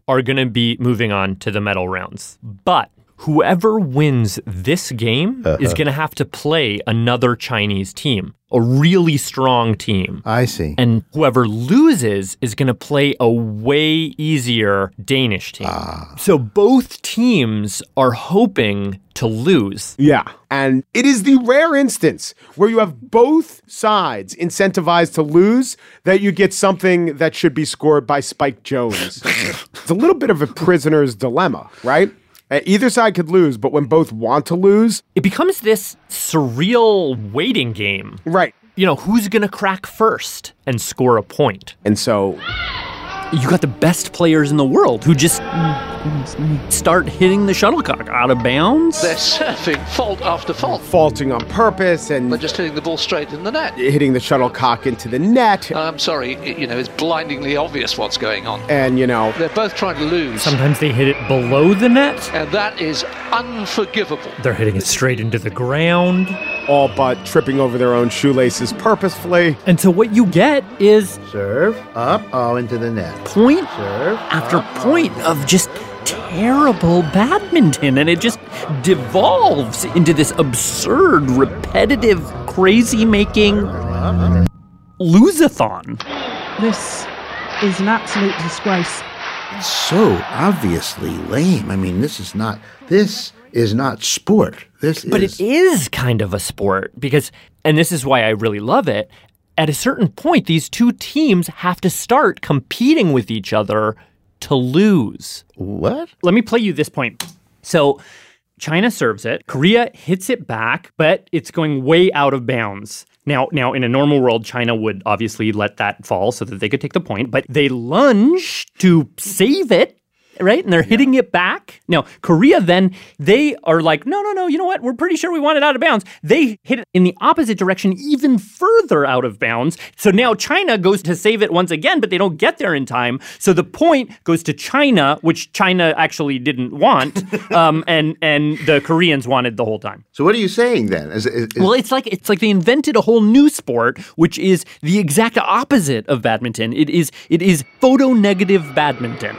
are going to be moving on to the medal rounds. But whoever wins this game uh-huh. is going to have to play another Chinese team, a really strong team. I see. And whoever loses is going to play a way easier Danish team. Ah. So both teams are hoping to lose. Yeah. And it is the rare instance where you have both sides incentivized to lose that you get something that should be scored by Spike Jones. It's a little bit of a prisoner's dilemma, right? Either side could lose, but when both want to lose, it becomes this surreal waiting game. Right. You know, who's going to crack first and score a point? And so you got the best players in the world who just mm, start hitting the shuttlecock out of bounds. They're surfing fault after fault. Faulting on purpose and... They're just hitting the ball straight in the net. Hitting the shuttlecock into the net. I'm sorry, it, you know, it's blindingly obvious what's going on. And, you know... They're both trying to lose. Sometimes they hit it below the net. And that is unforgivable. They're hitting it straight into the ground. All but tripping over their own shoelaces purposefully. And so what you get is... Serve, up, oh, into the net. Point Serve, after up, point oh. of just terrible badminton. And it just devolves into this absurd, repetitive, crazy-making lose-a-thon. This is an absolute disgrace. So obviously lame. I mean, this is not... This... is not sport. This but is... it is kind of a sport because, and this is why I really love it, at a certain point, these two teams have to start competing with each other to lose. What? Let me play you this point. So China serves it, Korea hits it back, but it's going way out of bounds. Now, now, in a normal world, China would obviously let that fall so that they could take the point, but they lunge to save it. Right? And they're hitting yeah. it back. Now, Korea then, they are like, no, no, no, you know what? We're pretty sure we want it out of bounds. They hit it in the opposite direction, even further out of bounds. So now China goes to save it once again, but they don't get there in time. So the point goes to China, which China actually didn't want, um, and and the Koreans wanted the whole time. So what are you saying then? Is, is, is... Well, it's like it's like they invented a whole new sport, which is the exact opposite of badminton. It is it is photo-negative badminton.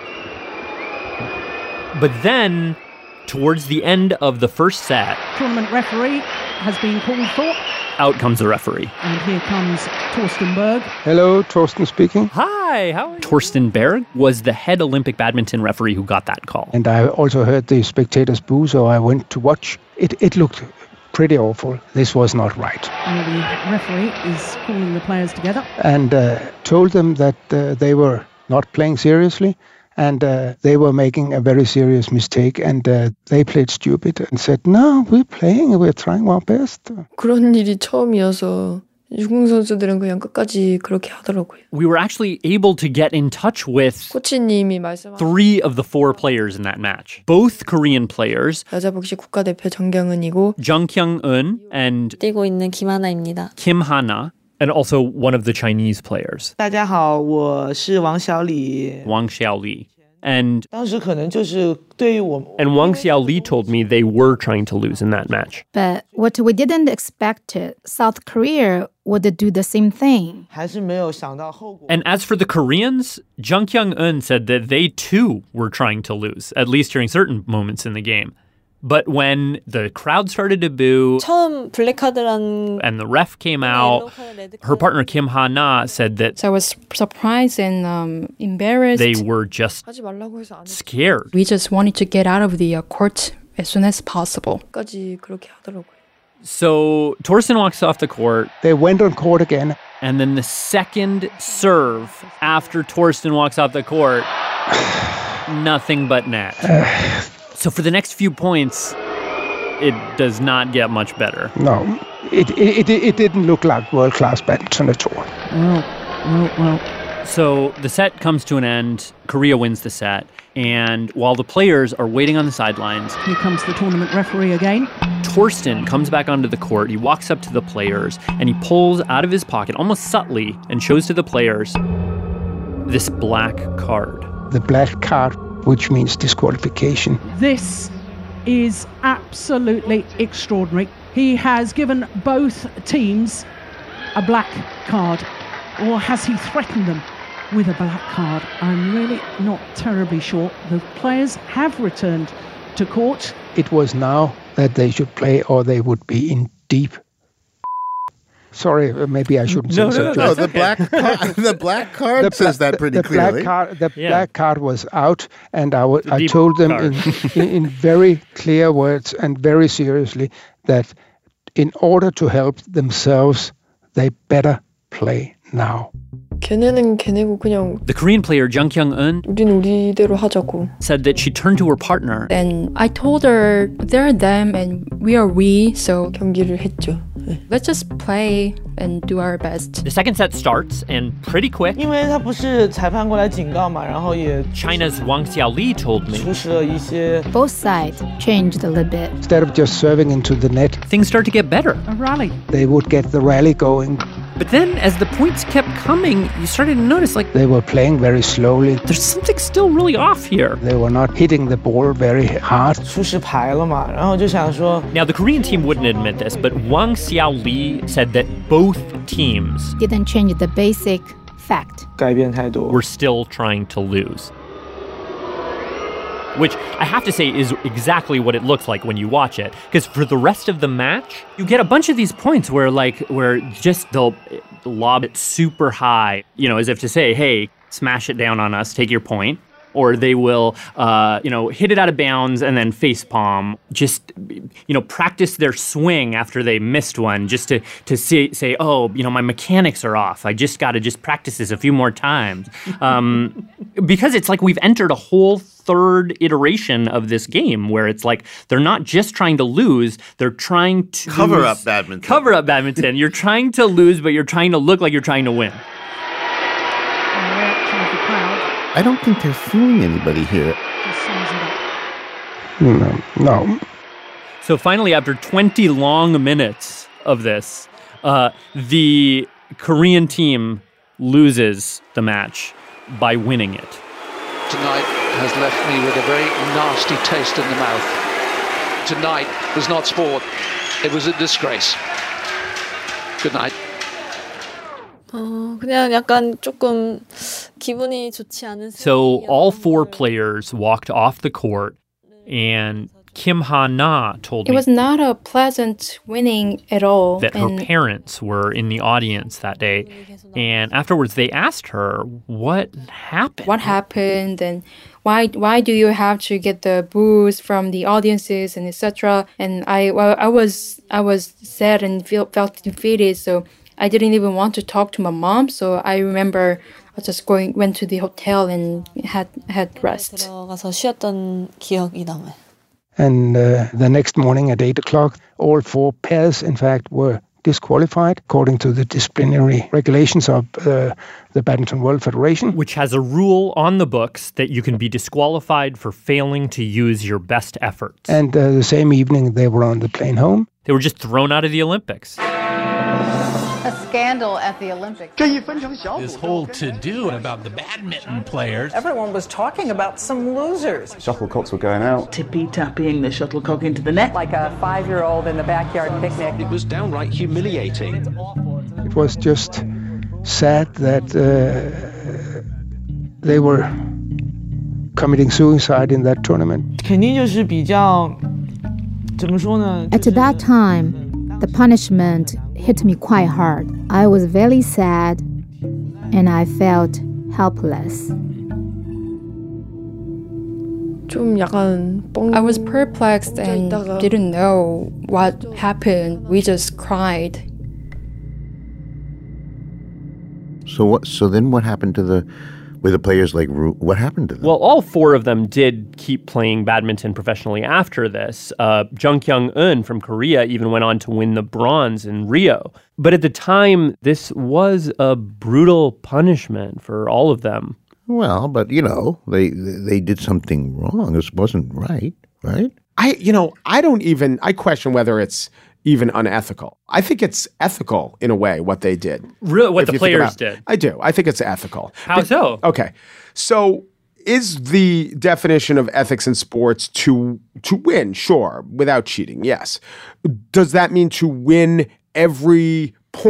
But then, towards the end of the first set... Tournament referee has been called for. Out comes the referee. And here comes Torsten Berg. Hello, Torsten speaking. Hi, how are you? Torsten Berg was the head Olympic badminton referee who got that call. And I also heard the spectators boo, so I went to watch. It, it looked pretty awful. This was not right. And the referee is calling the players together. And uh, told them that uh, they were not playing seriously. And uh, they were making a very serious mistake, and uh, they played stupid and said, no, we're playing, we're trying our best. 그런 일이 처음이어서 유공 선수들은 그냥 끝까지 그렇게 하더라고요. We were actually able to get in touch with 코치님이 말씀하신 three of the four players in that match. Both Korean players. 여자 복식 국가대표 정경은이고 Jung Kyung-eun and 뛰고 있는 김하나입니다. Kim Ha-na. And also one of the Chinese players. 大家好，我是王小李。 Wang Xiaoli. And, 当时可能就是对于我 and Wang Xiaoli told me they were trying to lose in that match. But what we didn't expect, South Korea would do the same thing. 还是没有想到后果。 And as for the Koreans, Jung Kyung-eun said that they too were trying to lose, at least during certain moments in the game. But when the crowd started to boo 처음 블랙카드란 and the ref came out, her partner Kim Ha-na said that so I was surprised and um, embarrassed. They were just scared. We just wanted to get out of the uh, court as soon as possible. 까지 그렇게 하더라고요. So Torsten walks off the court. They went on court again. And then the second serve after Torsten walks off the court, nothing but net. So for the next few points, it does not get much better. No, it it, it, it didn't look like world-class badminton at all. Well, well, well. So the set comes to an end. Korea wins the set. And while the players are waiting on the sidelines... Here comes the tournament referee again. Torsten comes back onto the court. He walks up to the players and he pulls out of his pocket, almost subtly, and shows to the players this black card. The black card, which means disqualification. This is absolutely extraordinary. He has given both teams a black card, or has he threatened them with a black card. I'm really not terribly sure. The players have returned to court. It was now that they should play or they would be in deep. Sorry, maybe I shouldn't no, say no, so. No, no, the black card, the black card the says bla- that pretty the clearly. Black card, the yeah. black card was out, and I, w- The I deep told them card. in, in, in very clear words and very seriously that in order to help themselves, they better play now. 걔네는 걔네고 그냥 The Korean player Jung Kyung-eun 우린 우리대로 하자고. said that she turned to her partner. And I told her they're them and we are we, so 경기를 했죠. let's just play and do our best. The second set starts, and pretty quick, 因为他不是裁判过来警告嘛，然后也 China's Wang Xiaoli told me 出示了一些 Both sides changed a little bit. Instead of just serving into the net, things start to get better. A rally. they would get the rally going. But then, as the points kept coming, you started to notice, like, They were playing very slowly. there's something still really off here. They were not hitting the ball very hard. 出示牌了嘛，然后就想说 Now, the Korean team wouldn't admit this, but Wang Xiaoli said that both teams Didn't change the basic fact. 改变太多。 were still trying to lose. Which I have to say is exactly what it looks like when you watch it. Because for the rest of the match, you get a bunch of these points where, like, where just they'll lob it super high, you know, as if to say, hey, smash it down on us, take your point. Or they will, uh, you know, hit it out of bounds and then facepalm. Just, you know, practice their swing after they missed one, just to to say, say, oh, you know, my mechanics are off. I just got to just practice this a few more times, um, because it's like we've entered a whole third iteration of this game where it's like they're not just trying to lose; they're trying to Cover lose- up badminton. Cover up badminton. You're trying to lose, but you're trying to look like you're trying to win. And the reaction of the crowd I don't think they're fooling anybody here. just sums it up. No, no. So finally, after twenty long minutes of this, uh, the Korean team loses the match by winning it. Tonight has left me with a very nasty taste in the mouth. Tonight was not sport. It was a disgrace. Good night. 어, 그냥 약간 조금 기분이 좋지 않은. So all four players walked off the court, and Kim Ha-na told It me was not a pleasant winning at all. that her and parents were in the audience that day. And afterwards, they asked her what happened. what happened and why why do you have to get the boos from the audiences and et cetera. And I well, I was I was sad and feel, felt defeated, so I didn't even want to talk to my mom. So I remember I just going went to the hotel and had had rest. 들어가서 쉬었던 기억이 남아요. And uh, the next morning at eight o'clock, all four pairs, in fact, were disqualified according to the disciplinary regulations of uh, the Badminton World Federation. Which has a rule on the books that you can be disqualified for failing to use your best efforts. And uh, the same evening, they were on the plane home. They were just thrown out of the Olympics. A scandal at the Olympics. This whole to-do about the badminton players. Everyone was talking about some losers. Shuttlecocks were going out. Tippy-tapping the shuttlecock into the net. Like a five-year-old in the backyard picnic. It was downright humiliating. It was just sad that uh, they were committing suicide in that tournament. 肯定就是比较怎么说呢？ At that time, the punishment hit me quite hard. I was very sad and I felt helpless. 좀 약간 뻥. I was perplexed and didn't know what happened. We just cried. So what? So then, what happened to the? Were the players like? What happened to them? Well, all four of them did keep playing badminton professionally after this. Uh, Jung Kyung-eun from Korea even went on to win the bronze in Rio. But at the time, this was a brutal punishment for all of them. Well, but you know, they they did something wrong. This wasn't right, right? I, you know, I don't even. I question whether it's even unethical. I think it's ethical in a way what they did. Really, what If the you think players about- did? I do. I think it's ethical. How so? Okay, so is the definition of ethics in sports to to win? Sure, without cheating. Yes. Does that mean to win every point?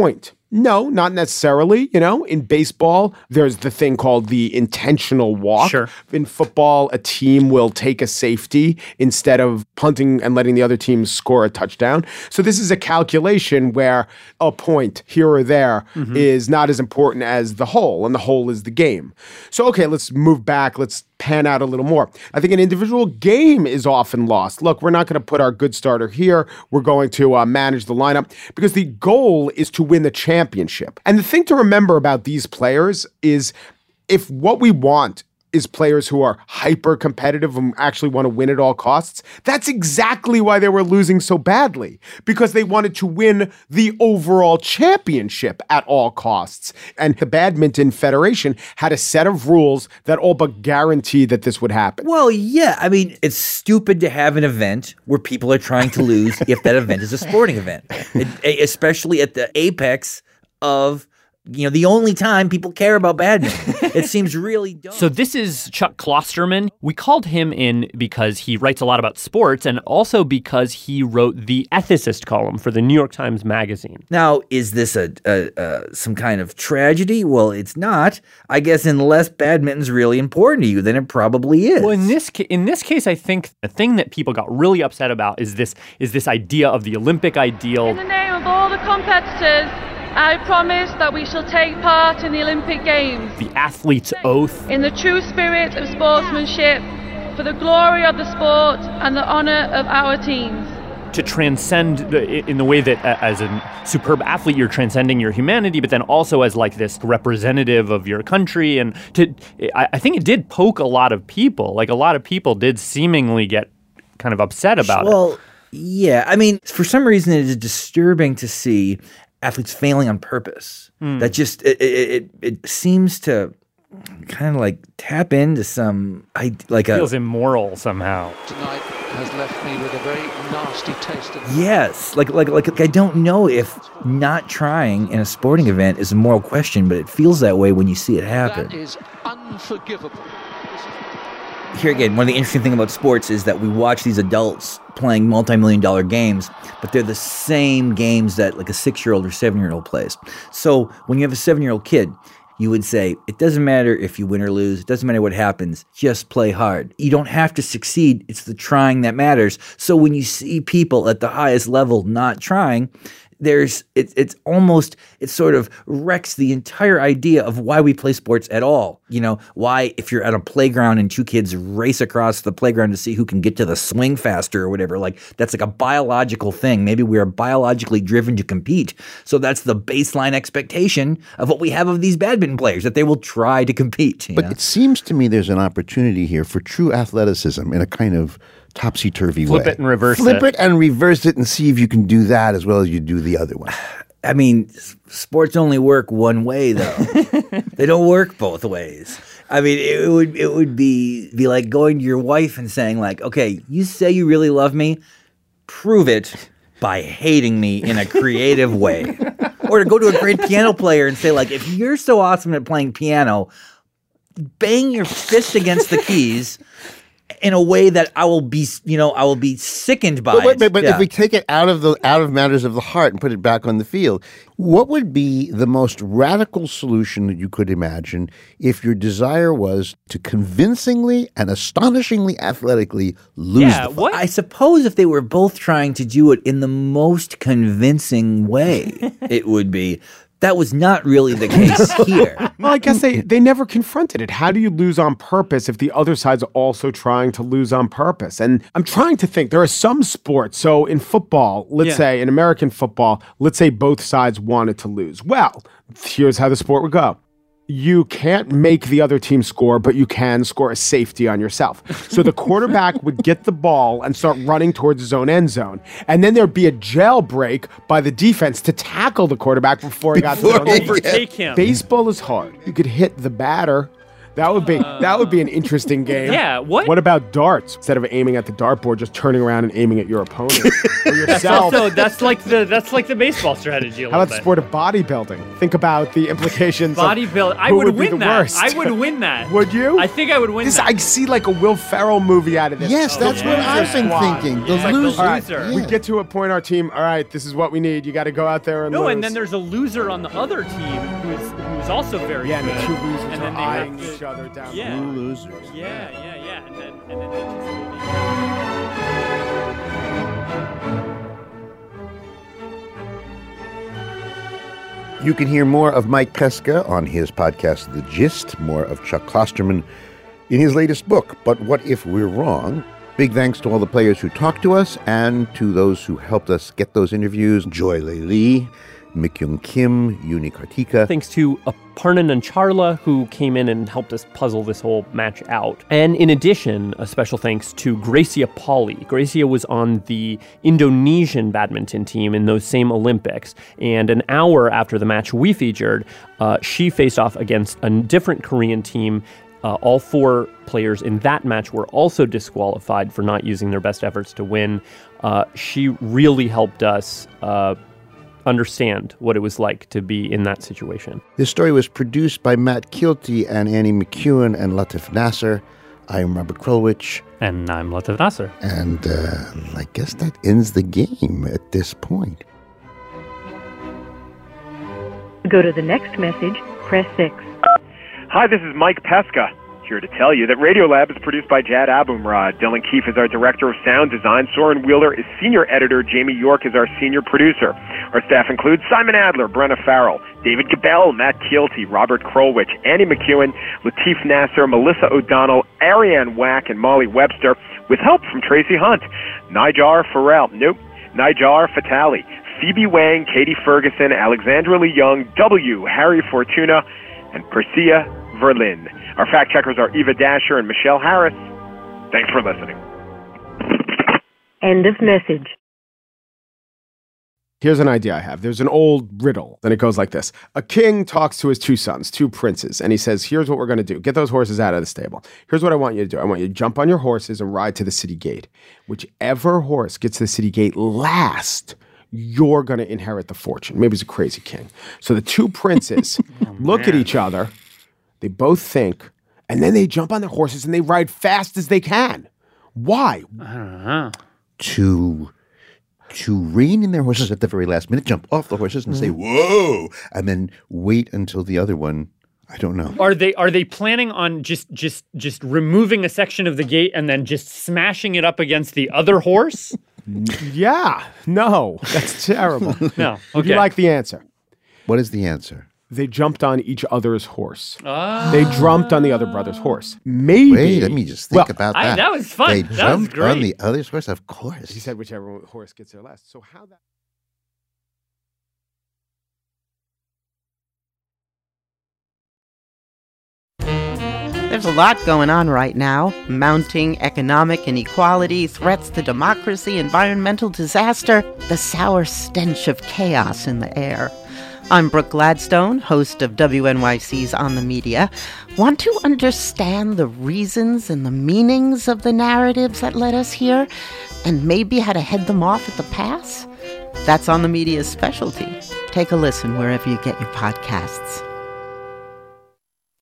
No, not necessarily. You know, in baseball, there's the thing called the intentional walk. Sure. In football, a team will take a safety instead of punting and letting the other team score a touchdown. So this is a calculation where a point here or there mm-hmm. is not as important as the whole, and the whole is the game. So, okay, let's move back. Let's pan out a little more. I think an individual game is often lost. Look, we're not going to put our good starter here. We're going to uh, manage the lineup because the goal is to win the championship. And the thing to remember about these players is if what we want is players who are hyper competitive and actually want to win at all costs, that's exactly why they were losing so badly, because they wanted to win the overall championship at all costs. And the Badminton Federation had a set of rules that all but guaranteed that this would happen. Well, yeah. I mean, it's stupid to have an event where people are trying to lose if that event is a sporting event, it, especially at the apex of you know, the only time people care about badminton. It seems really dumb. So this is Chuck Klosterman. We called him in because he writes a lot about sports and also because he wrote the ethicist column for the New York Times Magazine. Now, is this a, a, a some kind of tragedy? Well, it's not. I guess unless badminton's really important to you, then it probably is. Well, in this ca- in this case, I think the thing that people got really upset about is this is this idea of the Olympic ideal. In the name of all the competitors, I promise that we shall take part in the Olympic Games. The athlete's oath. In the true spirit of sportsmanship, for the glory of the sport and the honor of our teams. To transcend the, in the way that uh, as a superb athlete, you're transcending your humanity, but then also as like this representative of your country. And to, I, I think it did poke a lot of people. Like a lot of people did seemingly get kind of upset about well, it. Well, yeah. I mean, for some reason, it is disturbing to see athletes failing on purpose. Mm. That just it, it it seems to kind of like tap into some I like it a feels immoral somehow. Tonight has left me with a very nasty taste in the yes, like, like like like I don't know if not trying in a sporting event is a moral question, but it feels that way when you see it happen. That is unforgivable. Here again, one of the interesting things about sports is that we watch these adults playing multi-million dollar games, but they're the same games that like a six-year-old or seven-year-old plays. So when you have a seven-year-old kid, you would say, it doesn't matter if you win or lose. It doesn't matter what happens. Just play hard. You don't have to succeed. It's the trying that matters. So when you see people at the highest level not trying, there's it, it's almost it sort of wrecks the entire idea of why we play sports at all. You know, why if you're at a playground and two kids race across the playground to see who can get to the swing faster or whatever, like that's like a biological thing. Maybe we are biologically driven to compete. So that's the baseline expectation of what we have of these badminton players, that they will try to compete. But know? It seems to me there's an opportunity here for true athleticism in a kind of topsy-turvy Flip way. Flip it and reverse Flip it. Flip it and reverse it and see if you can do that as well as you do the other one. I mean, sports only work one way, though. They don't work both ways. I mean, it would it would be be like going to your wife and saying, like, okay, you say you really love me, prove it by hating me in a creative way. Or to go to a great piano player and say, like, if you're so awesome at playing piano, bang your fist against the keys in a way that I will be, you know, I will be sickened by. But, but, but, but yeah. if we take it out of the out of matters of the heart and put it back on the field, what would be the most radical solution that you could imagine if your desire was to convincingly and astonishingly athletically lose Yeah, the fight? what? I suppose if they were both trying to do it in the most convincing way, it would be. That was not really the case here. Well, I guess they, they never confronted it. How do you lose on purpose if the other side's also trying to lose on purpose? And I'm trying to think. There are some sports. So in football, let's Yeah. say, in American football, let's say both sides wanted to lose. Well, here's how the sport would go. You can't make the other team score, but you can score a safety on yourself. So the quarterback would get the ball and start running towards his own end zone. And then there'd be a jailbreak by the defense to tackle the quarterback before he got to the overtake him. Baseball is hard. You could hit the batter. That would be that would be an interesting game. Yeah, what? What about darts? Instead of aiming at the dartboard, just turning around and aiming at your opponent or That's yourself. also that's like the that's like the baseball strategy. A How little about the bit. sport of bodybuilding? Think about the implications. Bodybuild. Of I who would, be win the that. worst. I would win that. Would you? I think I would win This, that. I see like a Will Ferrell movie out of this. Yes, that's what I've been Squad. thinking. The Yeah, like the loser. All right, loser. we get to a point. Our team. All right, this is what we need. You got to go out there and No, lose. and then there's a loser on the other team who's who's also very yeah, and good. the two losers and are then they eyeing have to, each other down. Yeah. the road. Losers. Yeah, yeah, yeah, and then and then they just You can hear more of Mike Pesca on his podcast, The Gist, more of Chuck Klosterman in his latest book, But What If We're Wrong? Big thanks to all the players who talked to us and to those who helped us get those interviews, Joy Lei Lee, Mikyung Kim, Yuni Kartika. Thanks to Aparna Nancharla, who came in and helped us puzzle this whole match out. And in addition, a special thanks to Gracia Pauli. Gracia was on the Indonesian badminton team in those same Olympics. And an hour after the match we featured, uh, she faced off against a different Korean team. Uh, all four players in that match were also disqualified for not using their best efforts to win. Uh, she really helped us uh, understand what it was like to be in that situation. This story was produced by Matt Kielty and Annie McEwen and Latif Nasser. I'm Robert Krulwich. And I'm Latif Nasser. And uh, I guess that ends the game at this point. To go to the next message, press six. Hi, this is Mike Pesca, here to tell you that Radiolab is produced by Jad Abumrad. Dylan Keefe is our director of sound design. Soren Wheeler is senior editor. Jamie York is our senior producer. Our staff includes Simon Adler, Brenna Farrell, David Gabell, Matt Kielty, Robert Krulwich, Annie McEwen, Latif Nasser, Melissa O'Donnell, Ariane Wack, and Molly Webster, with help from Tracy Hunt, Nijar Farrell, nope, Nijar Fatali, Phoebe Wang, Katie Ferguson, Alexandra Lee Young, W. Harry Fortuna, and Persia Verlin. Our fact checkers are Eva Dasher and Michelle Harris. Thanks for listening. End of message. Here's an idea I have. There's an old riddle, and it goes like this. A king talks to his two sons, two princes, and he says, here's what we're going to do. Get those horses out of the stable. Here's what I want you to do. I want you to jump on your horses and ride to the city gate. Whichever horse gets to the city gate last, you're going to inherit the fortune. Maybe he's a crazy king. So the two princes oh, look at each other. They both think, and then they jump on their horses and they ride fast as they can. Why? I don't know. To... to rein in their horses at the very last minute, jump off the horses and say, whoa, and then wait until the other one, I don't know. Are they are they planning on just just just removing a section of the gate and then just smashing it up against the other horse? Yeah. No, that's terrible. No. Would Okay. you like the answer? What is the answer? They jumped on each other's horse. Ah. They jumped on the other brother's horse. Maybe. Wait, let me just think well, about I- that. that was fun. They That was jumped great. on the other's horse, of course. He said whichever horse gets there last. So how that... There's a lot going on right now. Mounting economic inequality, threats to democracy, environmental disaster, the sour stench of chaos in the air. I'm Brooke Gladstone, host of W N Y C's On the Media. Want to understand the reasons and the meanings of the narratives that led us here, and maybe how to head them off at the pass? That's On the Media's specialty. Take a listen wherever you get your podcasts.